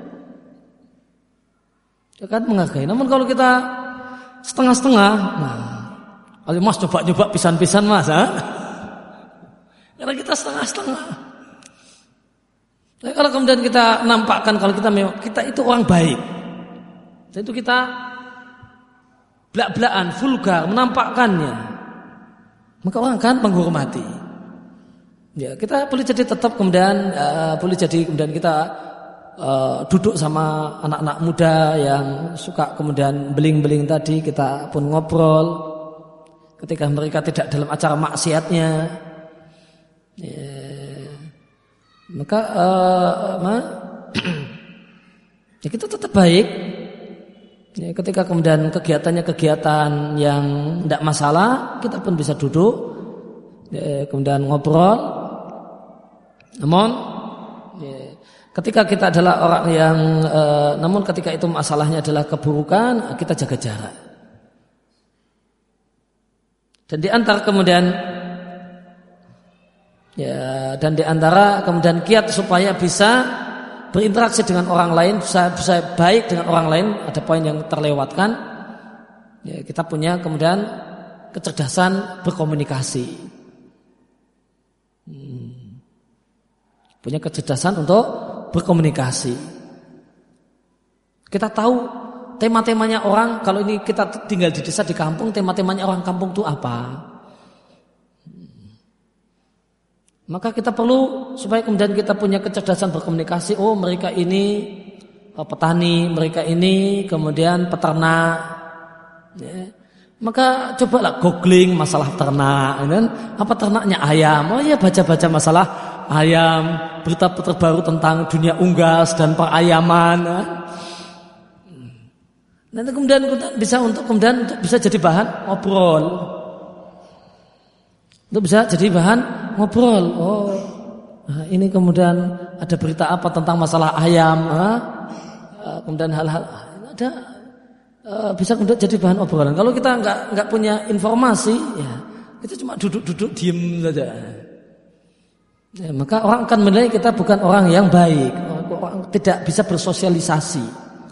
A: Dia akan menghargai. Namun kalau kita setengah-setengah, nah, kalau mas coba-coba pisan-pisan mas, ha? Karena kita setengah-setengah. Nah, kalau kemudian kita nampakkan kalau kita memang kita itu orang baik, itu kita belak-belakan, vulgar, menampakkannya, maka orang akan menghormati. Ya, kita boleh jadi tetap kemudian uh, boleh jadi kemudian kita uh, duduk sama anak-anak muda yang suka kemudian beling-beling tadi, kita pun ngobrol ketika mereka tidak dalam acara maksiatnya. Ya, maka uh, ya kita tetap baik. Ya, ketika kemudian kegiatannya kegiatan yang tidak masalah, kita pun bisa duduk, ya, kemudian ngobrol. Namun ya, ketika kita adalah orang yang e, namun ketika itu masalahnya adalah keburukan, kita jaga jarak. Dan di antara kemudian ya dan di antara kemudian kiat supaya bisa berinteraksi dengan orang lain, bisa, bisa baik dengan orang lain, ada poin yang terlewatkan. Ya, kita punya kemudian kecerdasan berkomunikasi. Hmm. Punya kecerdasan untuk berkomunikasi. Kita tahu tema-temanya orang, kalau ini kita tinggal di desa, di kampung, tema-temanya orang kampung itu apa. Maka kita perlu supaya kemudian kita punya kecerdasan berkomunikasi. Oh, mereka ini petani, mereka ini kemudian peternak. Ya. Maka cobalah googling masalah ternak. Dan apa ternaknya ayam? Oh ya, baca-baca masalah ayam, berita terbaru tentang dunia unggas dan perayaman. Nanti kemudian bisa untuk kemudian untuk bisa jadi bahan ngobrol. Untuk bisa jadi bahan ngobrol. Oh, ini kemudian ada berita apa tentang masalah ayam? Kemudian hal-hal ada bisa kemudian jadi bahan obrolan. Kalau kita nggak nggak punya informasi, ya kita cuma duduk-duduk diem saja. Ya, maka orang akan menilai kita bukan orang yang baik, orang tidak bisa bersosialisasi.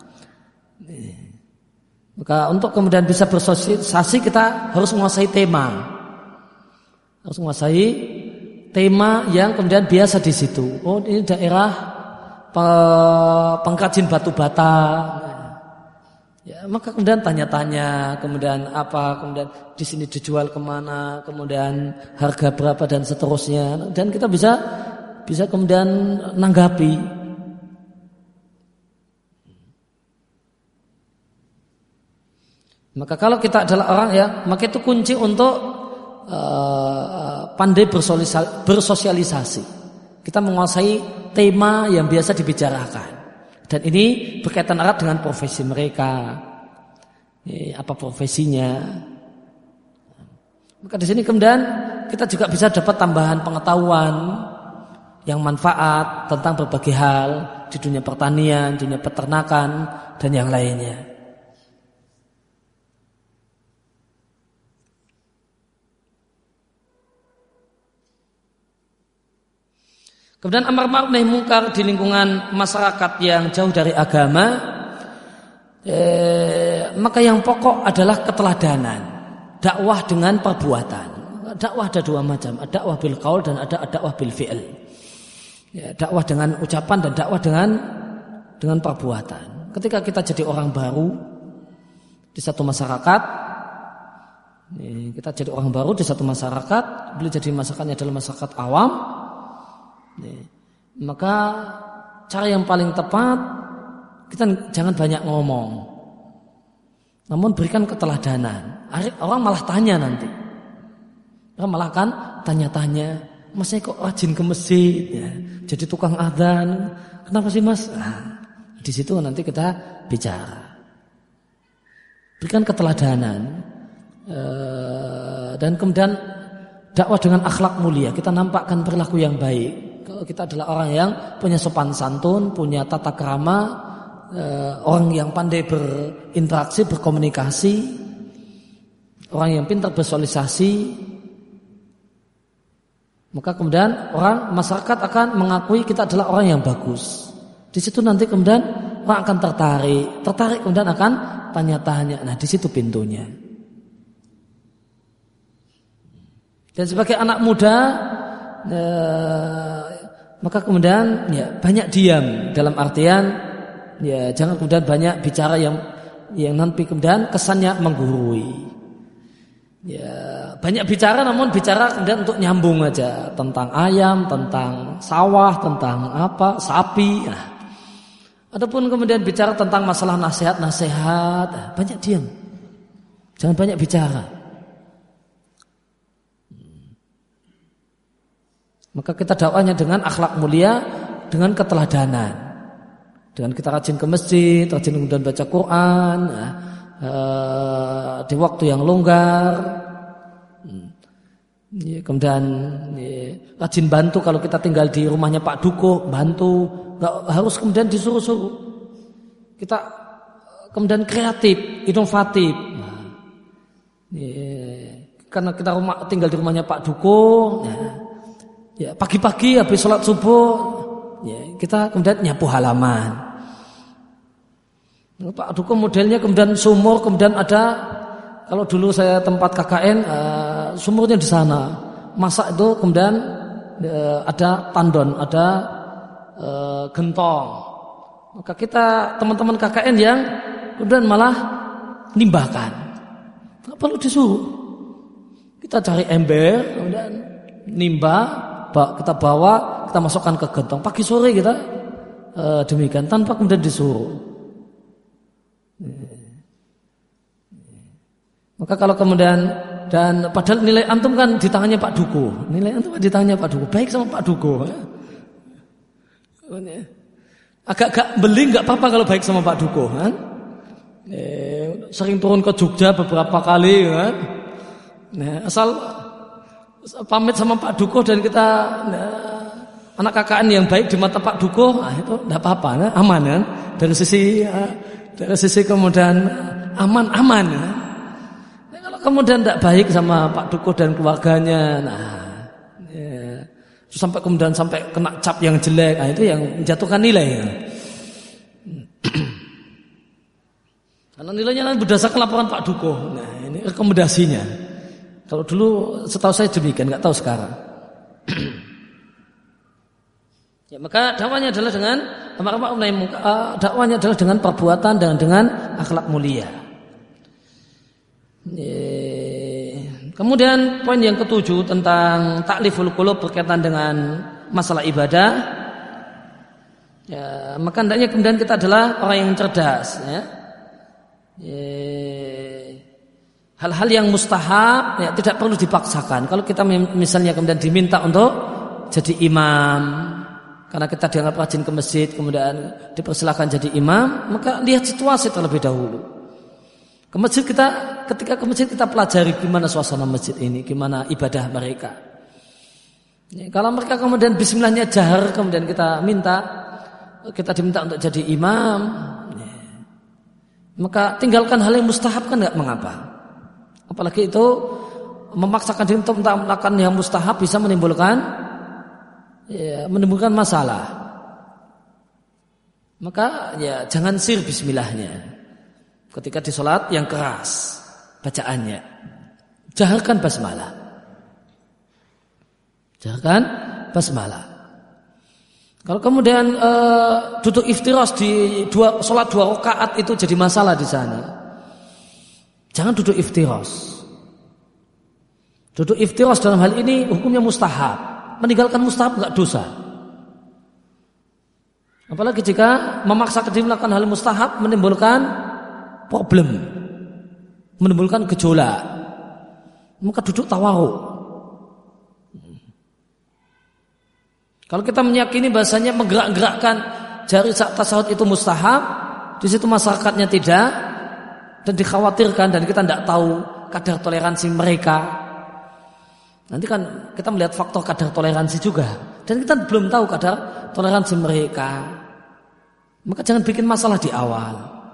A: Maka untuk kemudian bisa bersosialisasi kita harus menguasai tema, harus menguasai tema yang kemudian biasa di situ. Oh, ini daerah penggrajin batu bata. Ya, maka kemudian tanya-tanya, kemudian apa, kemudian di sini dijual kemana, kemudian harga berapa dan seterusnya, dan kita bisa bisa kemudian nanggapi. Maka kalau kita adalah orang ya, maka itu kunci untuk uh, pandai bersosialisasi. Kita menguasai tema yang biasa dibicarakan. Dan ini berkaitan erat dengan profesi mereka. Eh, apa profesinya? Maka di sini kemudian kita juga bisa dapat tambahan pengetahuan yang manfaat tentang berbagai hal di dunia pertanian, dunia peternakan dan yang lainnya. Kemudian amar ma'ruf nahi mungkar di lingkungan masyarakat yang jauh dari agama, eh, maka yang pokok adalah keteladanan, dakwah dengan perbuatan. Dakwah ada dua macam, ada dakwah bil qaul dan ada dakwah bil fi'il. Ya, dakwah dengan ucapan dan dakwah dengan dengan perbuatan. Ketika kita jadi orang baru di satu masyarakat, kita jadi orang baru di satu masyarakat, boleh jadi masyarakatnya adalah masyarakat awam. Maka cara yang paling tepat, kita jangan banyak ngomong, namun berikan keteladanan. Orang malah tanya nanti, orang malah kan tanya-tanya, mas saya kok rajin ke masjid, ya, jadi tukang adzan, kenapa sih mas? Nah, di situ nanti kita bicara, berikan keteladanan, e, dan kemudian dakwah dengan akhlak mulia. Kita nampakkan perilaku yang baik. Kalau kita adalah orang yang punya sopan santun, punya tata krama, eh, orang yang pandai berinteraksi, berkomunikasi, orang yang pintar bersosialisasi, maka kemudian orang masyarakat akan mengakui kita adalah orang yang bagus. Di situ nanti kemudian orang akan tertarik, tertarik kemudian akan tanya-tanya. Nah, di situ pintunya. Dan sebagai anak muda, eh, maka kemudian ya banyak diam, dalam artian ya jangan kemudian banyak bicara yang yang nanti kemudian kesannya menggurui. Ya banyak bicara namun bicara kemudian untuk nyambung aja tentang ayam, tentang sawah, tentang apa sapi. Nah, adapun kemudian bicara tentang masalah nasihat-nasihat, nah, banyak diam, jangan banyak bicara. Maka kita dakwahnya dengan akhlak mulia, dengan keteladanan. Dengan kita rajin ke masjid, rajin kemudian baca Quran, nah, uh, di waktu yang longgar. Ya, kemudian ya, rajin bantu kalau kita tinggal di rumahnya Pak Dukuh, bantu. Nggak harus kemudian disuruh-suruh. Kita kemudian kreatif, inovatif. Nah, ya, karena kita rumah, tinggal di rumahnya Pak Dukuh. Nah, ya, pagi-pagi habis sholat subuh, ya, kita kemudian nyapu halaman. Pak Dukuh modelnya kemudian sumur, kemudian ada, kalau dulu saya tempat K K N, uh, sumurnya di sana. Masak itu kemudian uh, ada tandon, ada uh, gentong. Maka kita teman-teman K K N yang kemudian malah nimbahkan. Tidak perlu disuruh. Kita cari ember, kemudian nimbah. Kita bawa, kita masukkan ke gentong. Pagi sore kita e, demikian tanpa kemudian disuruh. Maka kalau kemudian dan padahal nilai antum kan di tangannya Pak Dukuh, nilai antum di tangannya Pak Dukuh, baik sama Pak Dukuh. Agak-agak beling nggak apa-apa kalau baik sama Pak Dukuh, kan? E, sering turun ke Jogja beberapa kali, kan? Nah, asal pamit sama Pak Dukuh dan kita nah, anak K K N yang baik di mata Pak Dukuh, nah itu tidak apa-apa, nah, aman kan? Dari sisi dari sisi kemudian aman-aman. Nah, kalau kemudian tidak baik sama Pak Dukuh dan keluarganya, nah ya, sampai kemudian sampai kena cap yang jelek, nah, itu yang menjatuhkan nilai. Ya. Karena nilainya nanti berdasarkan laporan Pak Dukuh. Nah, ini rekomendasinya. Kalau dulu setahu saya demikian, nggak tahu sekarang. Ya, maka dakwahnya adalah dengan amar ma'ruf nahi munkar, dakwahnya adalah dengan perbuatan dan dengan akhlak mulia. Ya. Kemudian poin yang ketujuh tentang takliful qulub berkaitan dengan masalah ibadah. Ya, maka hendaknya kemudian kita adalah orang yang cerdas. Ya. Ya. Hal-hal yang mustahab ya, tidak perlu dipaksakan. Kalau kita misalnya kemudian diminta untuk jadi imam, karena kita dianggap rajin ke masjid, kemudian dipersilakan jadi imam, maka lihat situasi terlebih dahulu. Ke masjid kita, ketika ke masjid kita pelajari gimana suasana masjid ini, gimana ibadah mereka. Ya, kalau mereka kemudian bismillahnya jahar, kemudian kita minta, kita diminta untuk jadi imam, ya, maka tinggalkan hal yang mustahab kan nggak mengapa. Apalagi itu memaksakan diri untuk melakukan yang mustahab bisa menimbulkan, ya, menimbulkan masalah. Maka ya jangan sir bismillahnya ketika di sholat yang keras bacaannya. Jaharkan basmalah. Jaharkan basmalah. Kalau kemudian e, duduk iftiras di dua sholat dua rakaat itu jadi masalah di sana, jangan duduk iftiras. Duduk iftiras dalam hal ini hukumnya mustahab. Meninggalkan mustahab enggak dosa. Apalagi jika memaksa diri melakukan hal mustahab menimbulkan problem, menimbulkan gejolak, maka duduk tawaruk. Kalau kita meyakini bahasanya menggerak-gerakkan jari saat tasawuf itu mustahab, di situ masyarakatnya tidak, dan dikhawatirkan dan kita tidak tahu kadar toleransi mereka. Nanti kan kita melihat faktor kadar toleransi juga, dan kita belum tahu kadar toleransi mereka. Maka jangan bikin masalah di awal.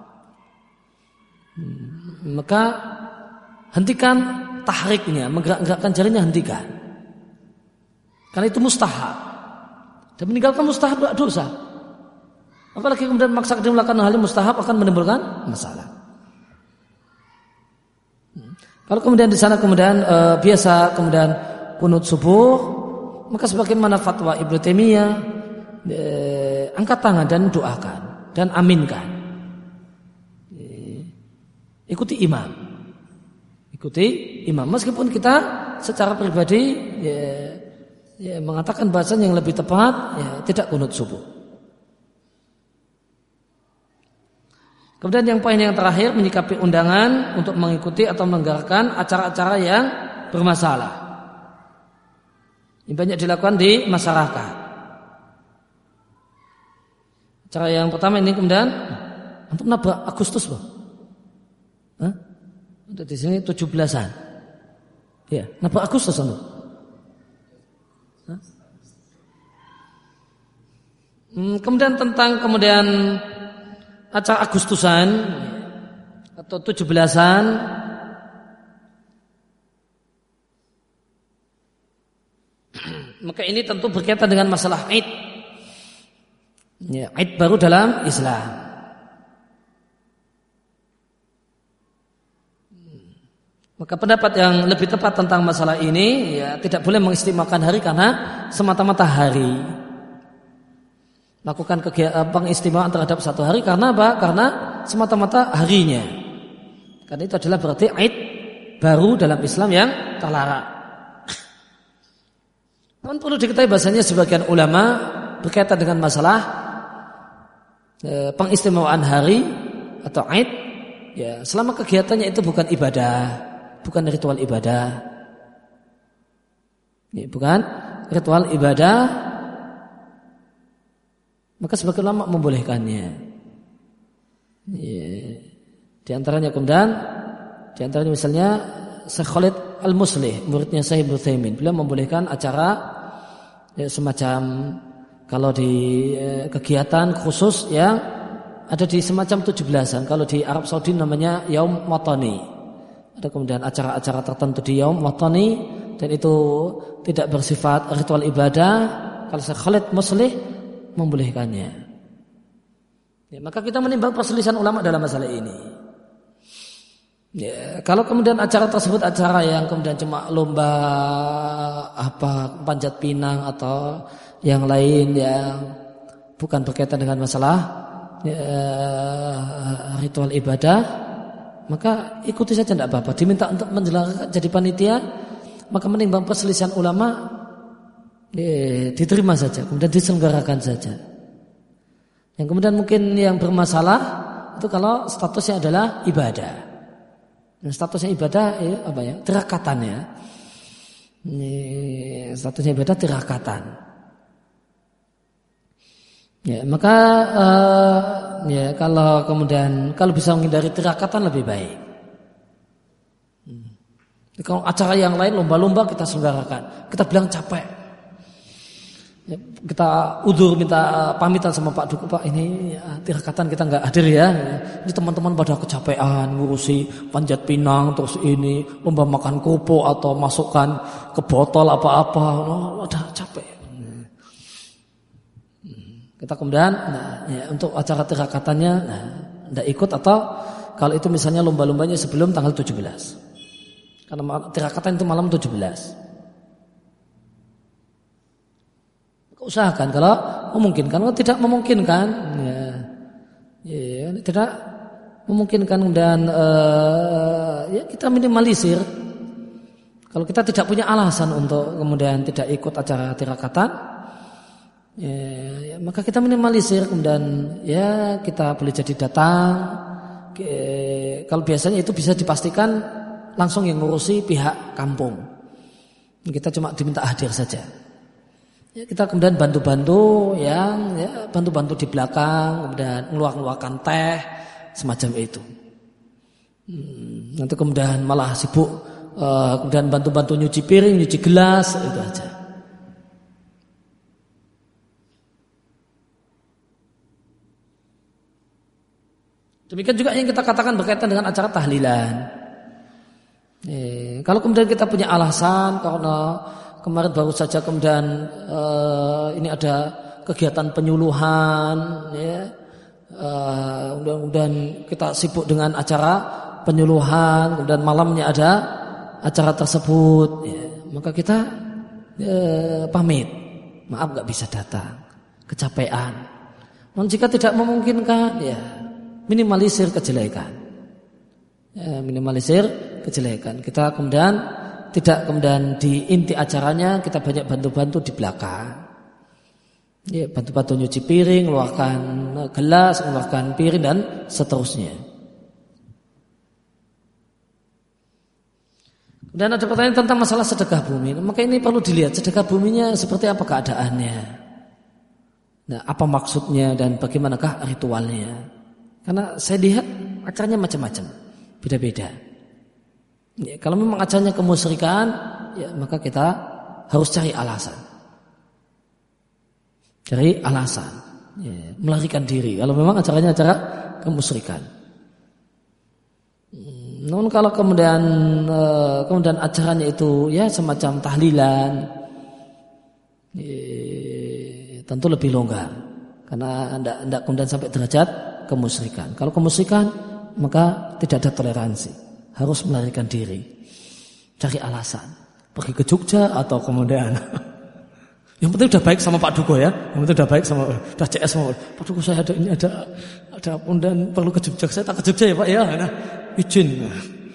A: Maka hentikan tahriknya, menggerak-gerakkan jarinya hentikan. Karena itu mustahab. Dan meninggalkan mustahab tidak dosa. Apalagi kemudian memaksa diri melakukan hal yang mustahab akan menimbulkan masalah. Kalau kemudian di sana kemudian e, biasa kemudian kunut subuh, maka sebagaimana fatwa Ibnu Taimiyah, e, angkat tangan dan doakan dan aminkan. E, ikuti imam, ikuti imam. Meskipun kita secara pribadi ya, ya, mengatakan bahasan yang lebih tepat ya, tidak kunut subuh. Kemudian yang poin yang terakhir, menyikapi undangan untuk mengikuti atau menggerakkan acara-acara yang bermasalah. Ini banyak dilakukan di masyarakat. Cara yang pertama ini kemudian untuk nabrak Agustus, Bang. Hah? Untuk di sini tujuh belasan. Ya, nabrak Agustus untuk. Hmm, kemudian tentang kemudian acara Agustusan atau tujuh belasan, maka ini tentu berkaitan dengan masalah Id. Ya, Id baru dalam Islam. Maka pendapat yang lebih tepat tentang masalah ini ya tidak boleh mengistimewakan hari karena semata-mata hari. Lakukan kegiatan pengistimewaan terhadap satu hari karena apa? Karena semata-mata harinya. Karena itu adalah berarti Id baru dalam Islam yang terlarang. Namun perlu diketahui bahasanya sebagian ulama berkaitan dengan masalah e, pengistimewaan hari atau Id, ya selama kegiatannya itu bukan ibadah, bukan ritual ibadah, ya, bukan ritual ibadah, maka sebagian ulama membolehkannya. Ya. Di antaranya kemudian, di antaranya misalnya Syekh Khalid Al-Muslih, muridnya Syekh Ibnu Utsaimin, beliau membolehkan acara ya, semacam kalau di eh, kegiatan khusus yang ada di semacam tujuh belasan. Kalau di Arab Saudi namanya Yaum Watani. Ada kemudian acara-acara tertentu di Yaum Watani dan itu tidak bersifat ritual ibadah. Kalau Syekh Khalid Muslih membolehkannya. Ya, maka kita menimbang perselisihan ulama dalam masalah ini. Ya, kalau kemudian acara tersebut acara yang kemudian cuma lomba apa panjat pinang atau yang lain yang bukan berkaitan dengan masalah ya, ritual ibadah, maka ikuti saja tidak apa-apa. Diminta untuk menjelaskan jadi panitia, maka menimbang perselisihan ulama diterima saja, kemudian diselenggarakan saja. Yang kemudian mungkin yang bermasalah itu kalau statusnya adalah ibadah. Nah, statusnya ibadah ya, apa ya? Tirakatan ya. Ini statusnya ibadah tirakatan. Ya, maka uh, ya kalau kemudian kalau bisa menghindari tirakatan lebih baik. Hmm. Kalau acara yang lain lomba-lomba kita selenggarakan, kita bilang capek. Ya, kita udzur minta pamitan sama Pak Duku, Pak ini ya, tirakatan kita nggak hadir ya. Ini teman-teman pada kecapean ngurusi panjat pinang terus ini lomba makan kopo atau masukkan ke botol apa-apa, oh, udah capek. Kita kemudian nah, ya, untuk acara tirakatannya nah, nggak ikut atau kalau itu misalnya lomba-lombanya sebelum tanggal tujuh belas. Karena tirakatan itu malam tujuh belas. Usahakan kalau memungkinkan, kalau tidak memungkinkan, ya, ya tidak memungkinkan dan uh, ya kita minimalisir. Kalau kita tidak punya alasan untuk kemudian tidak ikut acara tirakatan, ya, ya, maka kita minimalisir kemudian ya kita boleh jadi datang. Ya, kalau biasanya itu bisa dipastikan langsung yang ngurusi pihak kampung. Kita cuma diminta hadir saja. Ya, kita kemudian bantu-bantu yang ya, bantu-bantu di belakang, kemudian ngeluar-ngeluarkan teh semacam itu. Hmm, nanti kemudian malah sibuk uh, kemudian bantu-bantu nyuci piring, nyuci gelas itu aja. Demikian juga yang kita katakan berkaitan dengan acara tahlilan. Eh, kalau kemudian kita punya alasan karena kemarin baru saja kemudian uh, ini ada kegiatan penyuluhan, ya. Uh, mudah-mudahan kita sibuk dengan acara penyuluhan, kemudian malamnya ada acara tersebut, ya. Maka kita uh, pamit, maaf nggak bisa datang, kecapean. Namun jika tidak memungkinkan, ya minimalisir kejelekan, ya, minimalisir kejelekan. Kita kemudian tidak kemudian di inti acaranya kita banyak bantu-bantu di belakang. Ya, bantu-bantu nyuci piring, luahkan gelas, luahkan piring dan seterusnya. Dan ada pertanyaan tentang masalah sedekah bumi. Maka ini perlu dilihat sedekah buminya seperti apa keadaannya. Nah, apa maksudnya dan bagaimanakah ritualnya? Karena saya lihat acaranya macam-macam, beda-beda. Ya, kalau memang acaranya kemusyrikan, ya maka kita harus cari alasan. Cari alasan, ya, melarikan diri. Kalau memang acaranya acara kemusyrikan. Hmm, namun kalau kemudian eh, kemudian acaranya itu ya semacam tahlilan, ya, tentu lebih longgar. Karena anda anda kemudian sampai derajat kemusyrikan. Kalau kemusyrikan maka tidak ada toleransi. Harus melarikan diri, cari alasan, pergi ke Jogja atau kemudian yang penting udah baik sama Pak Duko ya, yang penting udah baik sama udah C S sama Pak Duko, saya ada ini ada ada kemudian perlu ke Jogja, saya tak ke Jogja ya Pak ya, nah, izin.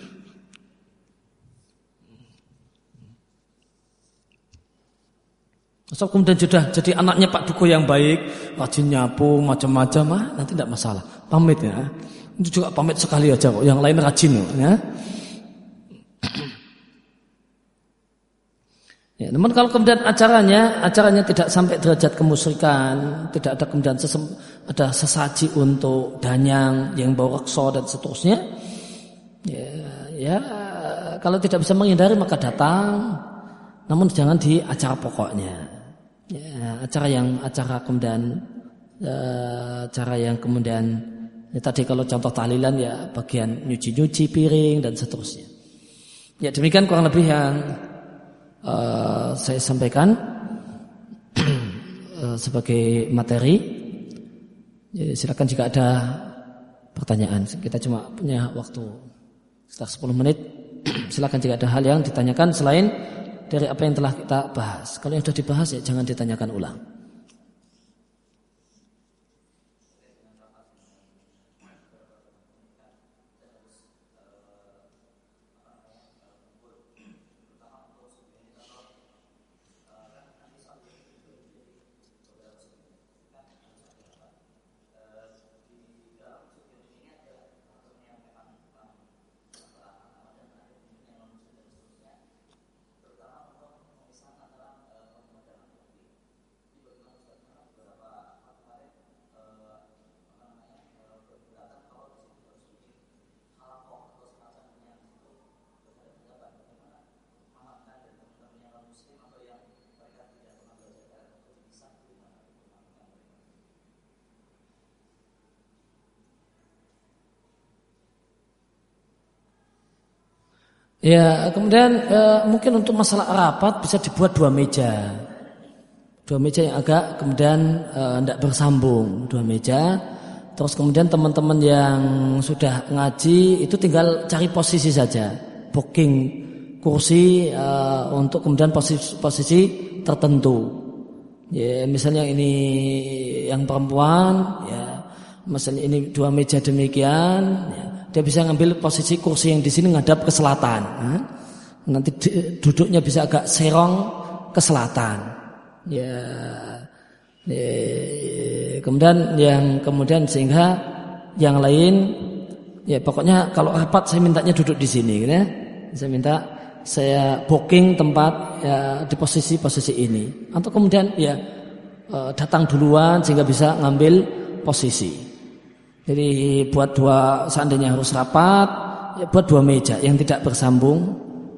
A: Asal kemudian sudah jadi anaknya Pak Duko yang baik, rajin nyapu macam-macam, ah, nanti tidak masalah, pamit ya. Itu juga pamit sekali aja kok, yang lain rajin ya. Ya, namun kalau kemudian acaranya, acaranya tidak sampai derajat kemusyrikan, tidak ada kemudian sesem, ada sesaji untuk danyang yang bawa rekso dan seterusnya. Ya, ya kalau tidak bisa menghindari maka datang, namun jangan di acara pokoknya. Ya, acara yang acara kemudian, ya, acara yang kemudian. Ya, tadi kalau contoh tahlilan ya bagian nyuci-nyuci piring dan seterusnya. Ya demikian kurang lebih yang uh, saya sampaikan uh, sebagai materi. Ya, silakan jika ada pertanyaan. Kita cuma punya waktu sekitar sepuluh menit. Silakan jika ada hal yang ditanyakan selain dari apa yang telah kita bahas. Kalau yang sudah dibahas ya jangan ditanyakan ulang. Ya, kemudian eh, mungkin untuk masalah rapat bisa dibuat dua meja. Dua meja yang agak kemudian tidak eh, bersambung, dua meja. Terus kemudian teman-teman yang sudah ngaji itu tinggal cari posisi saja, booking kursi uh, untuk kemudian posisi, posisi tertentu. Ya, misalnya ini yang perempuan, ya, misalnya ini dua meja demikian, ya, dia bisa ngambil posisi kursi yang di sini ngadap ke selatan. Nah, nanti duduknya bisa agak serong ke selatan. Ya. Kemudian yang kemudian sehingga yang lain ya pokoknya kalau rapat saya mintanya duduk di sini gitu ya. Saya minta saya booking tempat ya di posisi-posisi ini atau kemudian ya datang duluan sehingga bisa ngambil posisi. Jadi buat dua seandainya harus rapat ya buat dua meja yang tidak bersambung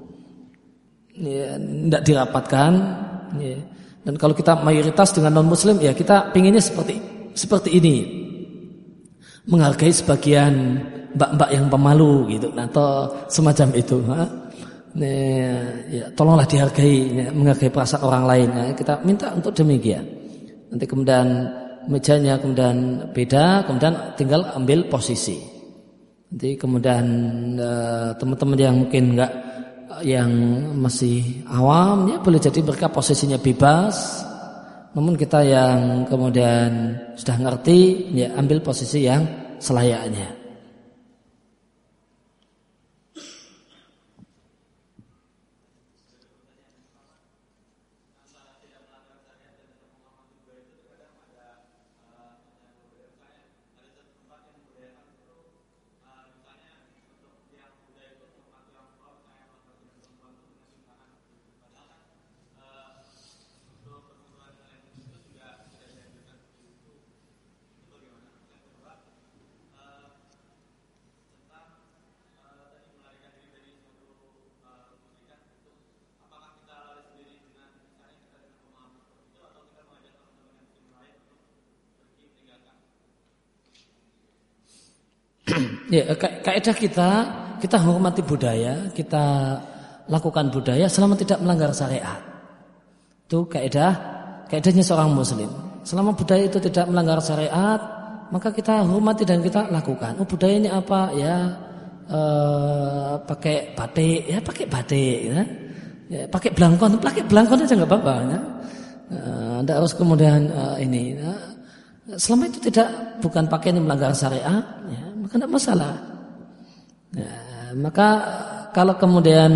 A: ya tidak dirapatkan ya. Dan kalau kita mayoritas dengan non muslim ya kita pinginnya seperti seperti ini, menghargai sebagian mbak-mbak yang pemalu gitu atau semacam itu. Nah, ya, tolonglah dihargai, ya, menghargai perasaan orang lain. Nah, kita minta untuk demikian. Nanti kemudian mejanya kemudian beda, kemudian tinggal ambil posisi. Nanti kemudian eh, teman-teman yang mungkin enggak yang masih awam ya boleh jadi mereka posisinya bebas, namun kita yang kemudian sudah ngerti ya ambil posisi yang selayaknya. Ya, kaidah kita, kita hormati budaya, kita lakukan budaya selama tidak melanggar syariat. Itu kaidah, kaidahnya seorang muslim. Selama budaya itu tidak melanggar syariat, maka kita hormati dan kita lakukan. Oh, budaya ini apa? Ya, eh, pakai batik, ya pakai batik, ya. Ya, pakai belangkon, pakai belangkon aja nggak apa-apa. Ya. Anda harus kemudian uh, ini. Ya. Selama itu tidak bukan pakaian yang melanggar syariat, ya, maka tidak masalah. Ya, maka kalau kemudian,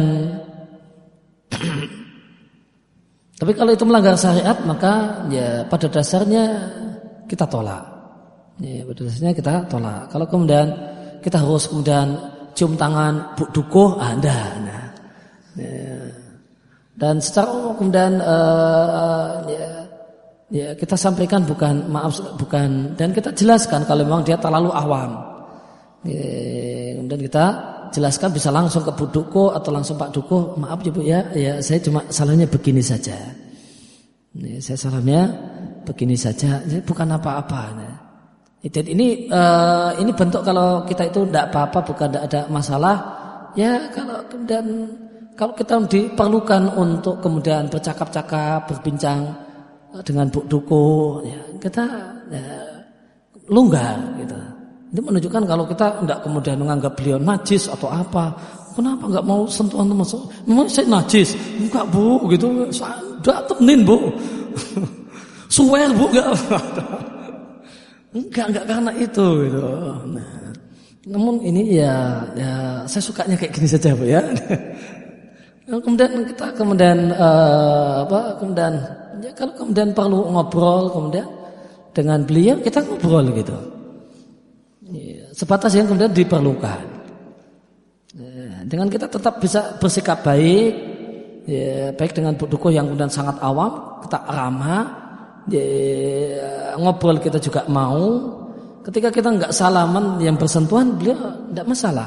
A: tapi kalau itu melanggar syariat, maka ya pada dasarnya kita tolak. Ya, pada dasarnya kita tolak. Kalau kemudian kita harus kemudian cium tangan bu dukuh, anda, nah, ya. Dan secara umum kemudian uh, ya. Ya, kita sampaikan bukan maaf bukan dan kita jelaskan kalau memang dia terlalu awam. Ya, kemudian kita jelaskan bisa langsung ke Bu Duko atau langsung Pak Duko, maaf ya Bu ya, ya saya cuma salahnya begini saja. Ya, saya salahnya begini saja, ya, bukan apa-apa. Ya. Dan ini uh, ini bentuk kalau kita itu tidak apa-apa, bukan tidak ada masalah. Ya kalau kemudian kalau kita diperlukan untuk kemudian bercakap-cakap, berbincang dengan Bu Duko, ya, kita ya, longgar gitu. Itu menunjukkan kalau kita tidak kemudian menganggap beliau najis atau apa. Kenapa enggak mau sentuhan teman? Memang saya najis? Enggak Bu, gitu. Sudah temenin Bu. Swear Bu enggak. Enggak, enggak karena itu gitu. Nah, namun ini ya, ya saya sukanya kayak gini saja Bu ya. Kemudian kita kemudian uh, apa? Kemudian ya kalau kemudian perlu ngobrol kemudian dengan beliau kita ngobrol gitu. Ya, sebatas yang kemudian diperlukan. Ya, dengan kita tetap bisa bersikap baik, ya, baik dengan Bu Duko yang kemudian sangat awam, kita ramah, ya, ngobrol kita juga mau. Ketika kita enggak salaman yang bersentuhan, beliau enggak masalah.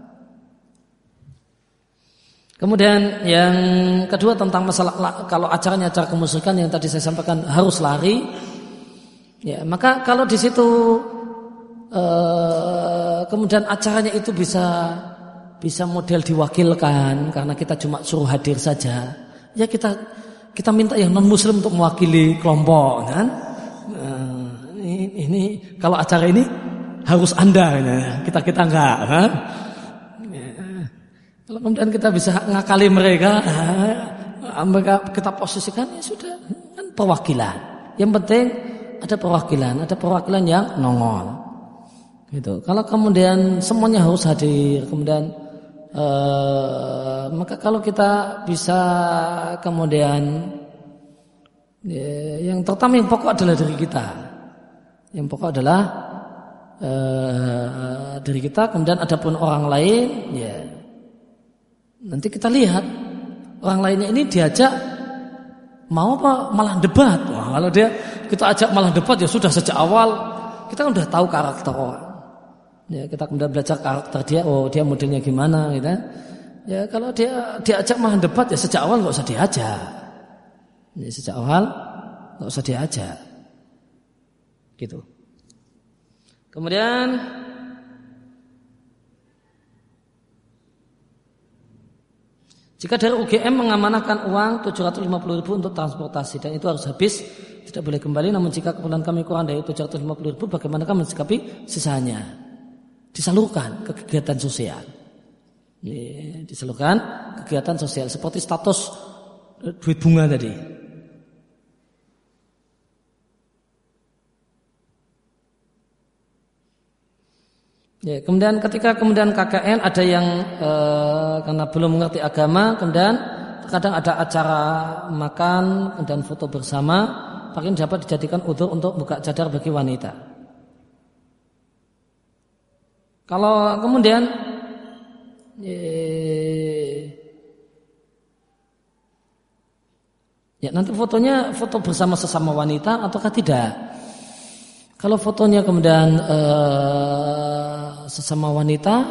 A: Kemudian yang kedua tentang masalah kalau acaranya acara kemusyrikan yang tadi saya sampaikan harus lari, ya maka kalau di situ eh, kemudian acaranya itu bisa bisa model diwakilkan karena kita cuma suruh hadir saja, ya kita kita minta yang non muslim untuk mewakili kelompok kan. Nah, ini, ini kalau acara ini harus Anda, kita kita enggak kan. Kalau kemudian kita bisa ngakali mereka, mereka kita posisikan, ya sudah, kan perwakilan. Yang penting ada perwakilan, ada perwakilan yang nongol. Gitu. Kalau kemudian semuanya harus hadir, kemudian eh, maka kalau kita bisa kemudian ya, yang terutama yang pokok adalah diri kita. Yang pokok adalah eh, diri kita. Kemudian adapun orang lain, ya. Nanti kita lihat orang lainnya ini diajak mau apa malah debat. Wah, kalau dia kita ajak malah debat ya sudah sejak awal kita kan udah tahu karakter orang. Ya, kita kemudian belajar karakter dia, oh dia modelnya gimana gitu. Ya kalau dia diajak malah debat ya sejak awal enggak usah diajak. Ya, sejak awal enggak usah diajak. Gitu. Kemudian jika dari U G M mengamanahkan uang tujuh ratus lima puluh ribu untuk transportasi dan itu harus habis, tidak boleh kembali. Namun jika keperluan kami kurang dari tujuh ratus lima puluh ribu, bagaimana kami mensikapi sisanya? Disalurkan ke kegiatan sosial. Ini, disalurkan kegiatan sosial seperti status duit bunga tadi. Ya, kemudian ketika kemudian K K N ada yang e, karena belum mengerti agama, kemudian terkadang ada acara makan dan foto bersama, paling dapat dijadikan udzur untuk buka cadar bagi wanita. Kalau kemudian e, ya nanti fotonya foto bersama sesama wanita ataukah tidak? Kalau fotonya kemudian uh, sesama wanita,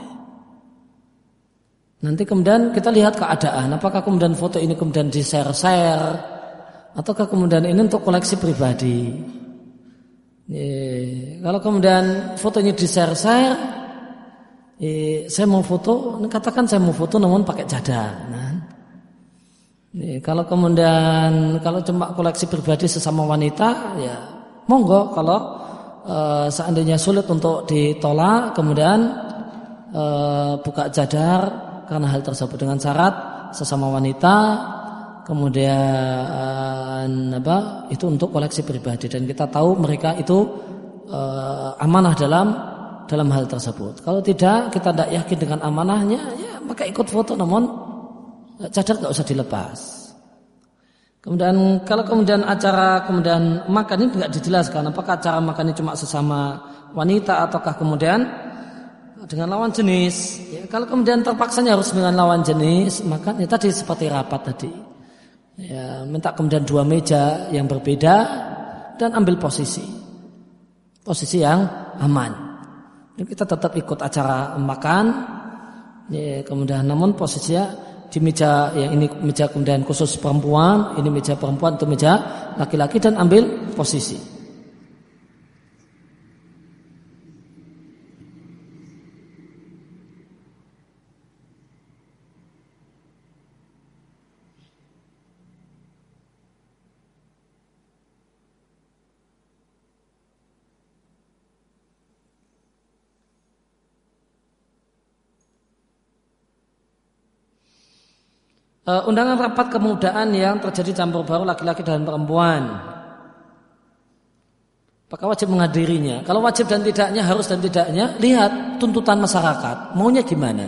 A: nanti kemudian kita lihat keadaan. Apakah kemudian foto ini kemudian di-share-share, ataukah kemudian ini untuk koleksi pribadi? Ya, kalau kemudian fotonya di-share-share, ya, saya mau foto, katakan saya mau foto namun pakai cadar. Nah, ya, kalau kemudian kalau cuma koleksi pribadi sesama wanita, ya. Monggo kalau e, seandainya sulit untuk ditolak, kemudian e, buka cadar karena hal tersebut dengan syarat sesama wanita, kemudian apa itu untuk koleksi pribadi dan kita tahu mereka itu e, amanah dalam dalam hal tersebut. Kalau tidak kita tidak yakin dengan amanahnya, ya maka ikut foto namun cadar nggak usah dilepas. Kemudian kalau kemudian acara kemudian makan ini tidak dijelaskan apakah acara makan ini cuma sesama wanita ataukah kemudian dengan lawan jenis. Ya, kalau kemudian terpaksanya harus dengan lawan jenis, maka ini tadi seperti rapat tadi. Ya, minta kemudian dua meja yang berbeda dan ambil posisi. Posisi yang aman. Jadi kita tetap ikut acara makan. Ya, kemudian namun posisinya di meja yang ini meja kemudian khusus perempuan, ini meja perempuan atau meja laki-laki dan ambil posisi. Uh, undangan rapat kemudaan yang terjadi campur baur laki-laki dan perempuan, apakah wajib menghadirinya? Kalau wajib dan tidaknya, harus dan tidaknya, lihat tuntutan masyarakat maunya gimana,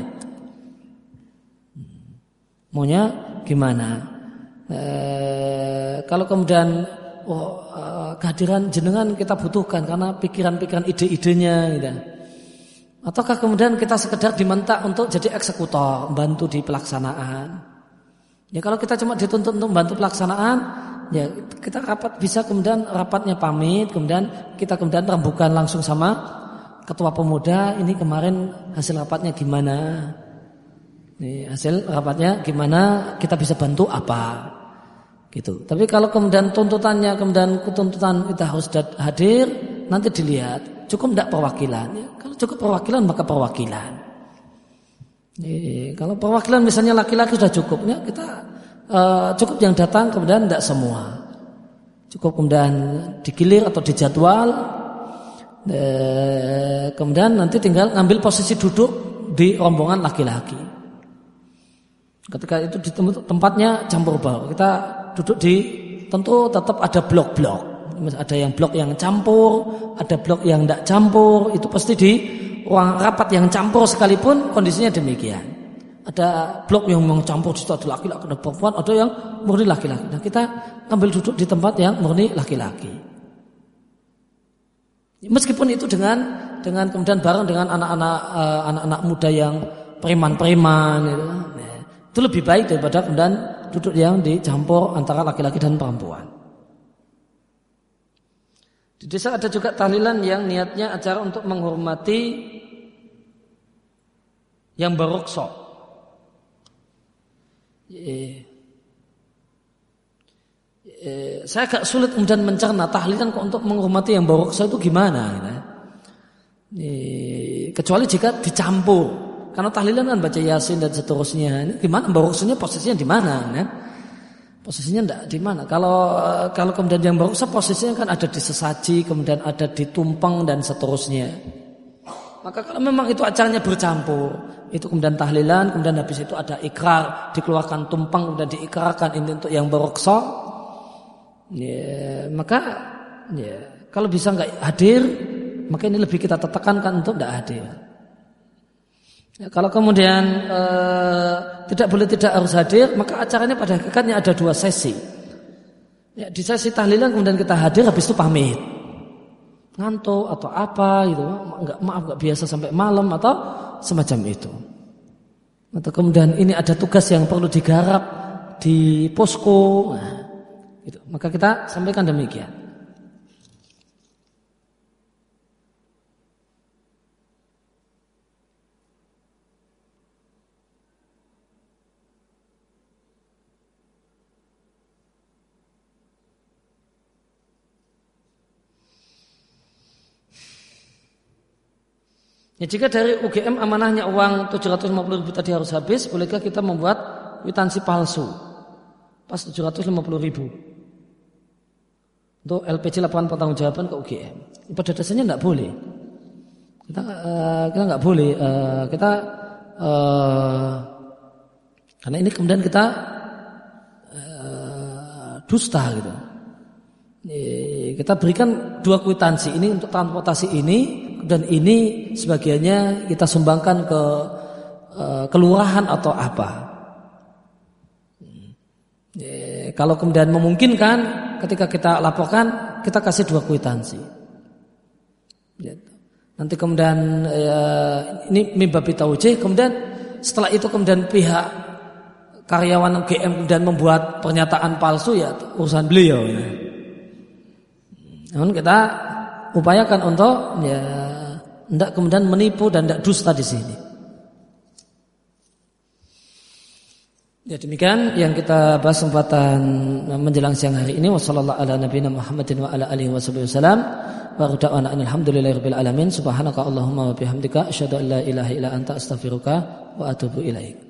A: maunya gimana. Uh, kalau kemudian oh, uh, kehadiran jenengan kita butuhkan karena pikiran-pikiran ide-idenya, gitu. Ataukah kemudian kita sekedar diminta untuk jadi eksekutor, bantu di pelaksanaan? Ya kalau kita cuma dituntut untuk membantu pelaksanaan, ya kita rapat bisa kemudian rapatnya pamit, kemudian kita kemudian rembukan langsung sama ketua pemuda, ini kemarin hasil rapatnya gimana? Ini hasil rapatnya gimana? Kita bisa bantu apa? Gitu. Tapi kalau kemudian tuntutannya kemudian tuntutan kita harus hadir, nanti dilihat cukup tidak perwakilan. Ya, kalau cukup perwakilan maka perwakilan. E, kalau perwakilan misalnya laki-laki sudah cukup, ya kita uh, cukup yang datang kemudian tidak semua. Cukup kemudian digilir atau dijadwal, e, kemudian nanti tinggal ngambil posisi duduk di rombongan laki-laki. Ketika itu di tempatnya campur baur, kita duduk di, tentu tetap ada blok-blok. Ada yang blok yang campur, ada blok yang tidak campur. Itu pasti di ruang rapat yang campur sekalipun kondisinya demikian. Ada blok yang memang campur, di situ ada laki-laki, ada perempuan, ada yang murni laki-laki. Nah kita ambil duduk di tempat yang murni laki-laki. Meskipun itu dengan dengan kemudian bareng dengan anak-anak uh, anak-anak muda yang preman-preman, gitu. Nah, itu lebih baik daripada kemudian duduk yang dicampur antara laki-laki dan perempuan. Di desa ada juga tahlilan yang niatnya acara untuk menghormati yang baroksok. Eh, eh, saya agak sulit kemudian mencerna tahlilan kok untuk menghormati yang baroksa itu gimana gitu. Eh, kecuali jika dicampur, karena tahlilan kan baca yasin dan seterusnya. Ini gimana baroksanya posisinya di mana kan? Posisinya enggak di mana. Kalau kalau kemudian yang baroksa posisinya kan ada di sesaji, kemudian ada di tumpeng dan seterusnya. Maka kalau memang itu acaranya bercampur, itu kemudian tahlilan, kemudian habis itu ada ikrar, dikeluarkan tumpeng, kemudian diikrarkan ini untuk yang baroksa, ya, maka ya, kalau bisa nggak hadir, maka ini lebih kita tekankan untuk tidak hadir. Ya, kalau kemudian eh, tidak boleh tidak harus hadir, maka acaranya pada hakikatnya ada dua sesi. Ya, di sesi tahlilan kemudian kita hadir, habis itu pamit. Ngantuk atau apa gitu, enggak, maaf enggak biasa sampai malam atau semacam itu. Atau kemudian ini ada tugas yang perlu digarap di posko, nah, gitu. Maka kita sampaikan demikian. Ya, jika dari U G M amanahnya uang tujuh ratus lima puluh ribu tadi harus habis, bolehkah kita membuat kwitansi palsu pas tujuh ratus lima puluh ribu untuk L P J laporan pertanggungjawaban ke U G M? Pada dasarnya tidak boleh. Kita uh, kita nggak boleh. Uh, kita uh, karena ini kemudian kita uh, dusta gitu. Kita berikan dua kwitansi, ini untuk transportasi ini dan ini sebagiannya kita sumbangkan ke uh, kelurahan atau apa. E, kalau kemudian memungkinkan ketika kita laporkan kita kasih dua kwitansi. Nanti kemudian e, ini mimbabi taujih, kemudian setelah itu kemudian pihak karyawan U G M kemudian membuat pernyataan palsu, ya urusan beliau ya. Namun kita upayakan untuk ya tidak kemudian menipu dan tidak dusta di sini. Ya, demikian yang kita bahas kesempatan menjelang siang hari ini. Wassallallahu ala nabiyina Muhammadin wa ala alihi wasallam. Wa rada'ana alhamdulillahirabbil alamin. Subhanaka Allahumma wa bihamdika asyhadu an la ilaha illa anta astaghfiruka wa atubu ilaik.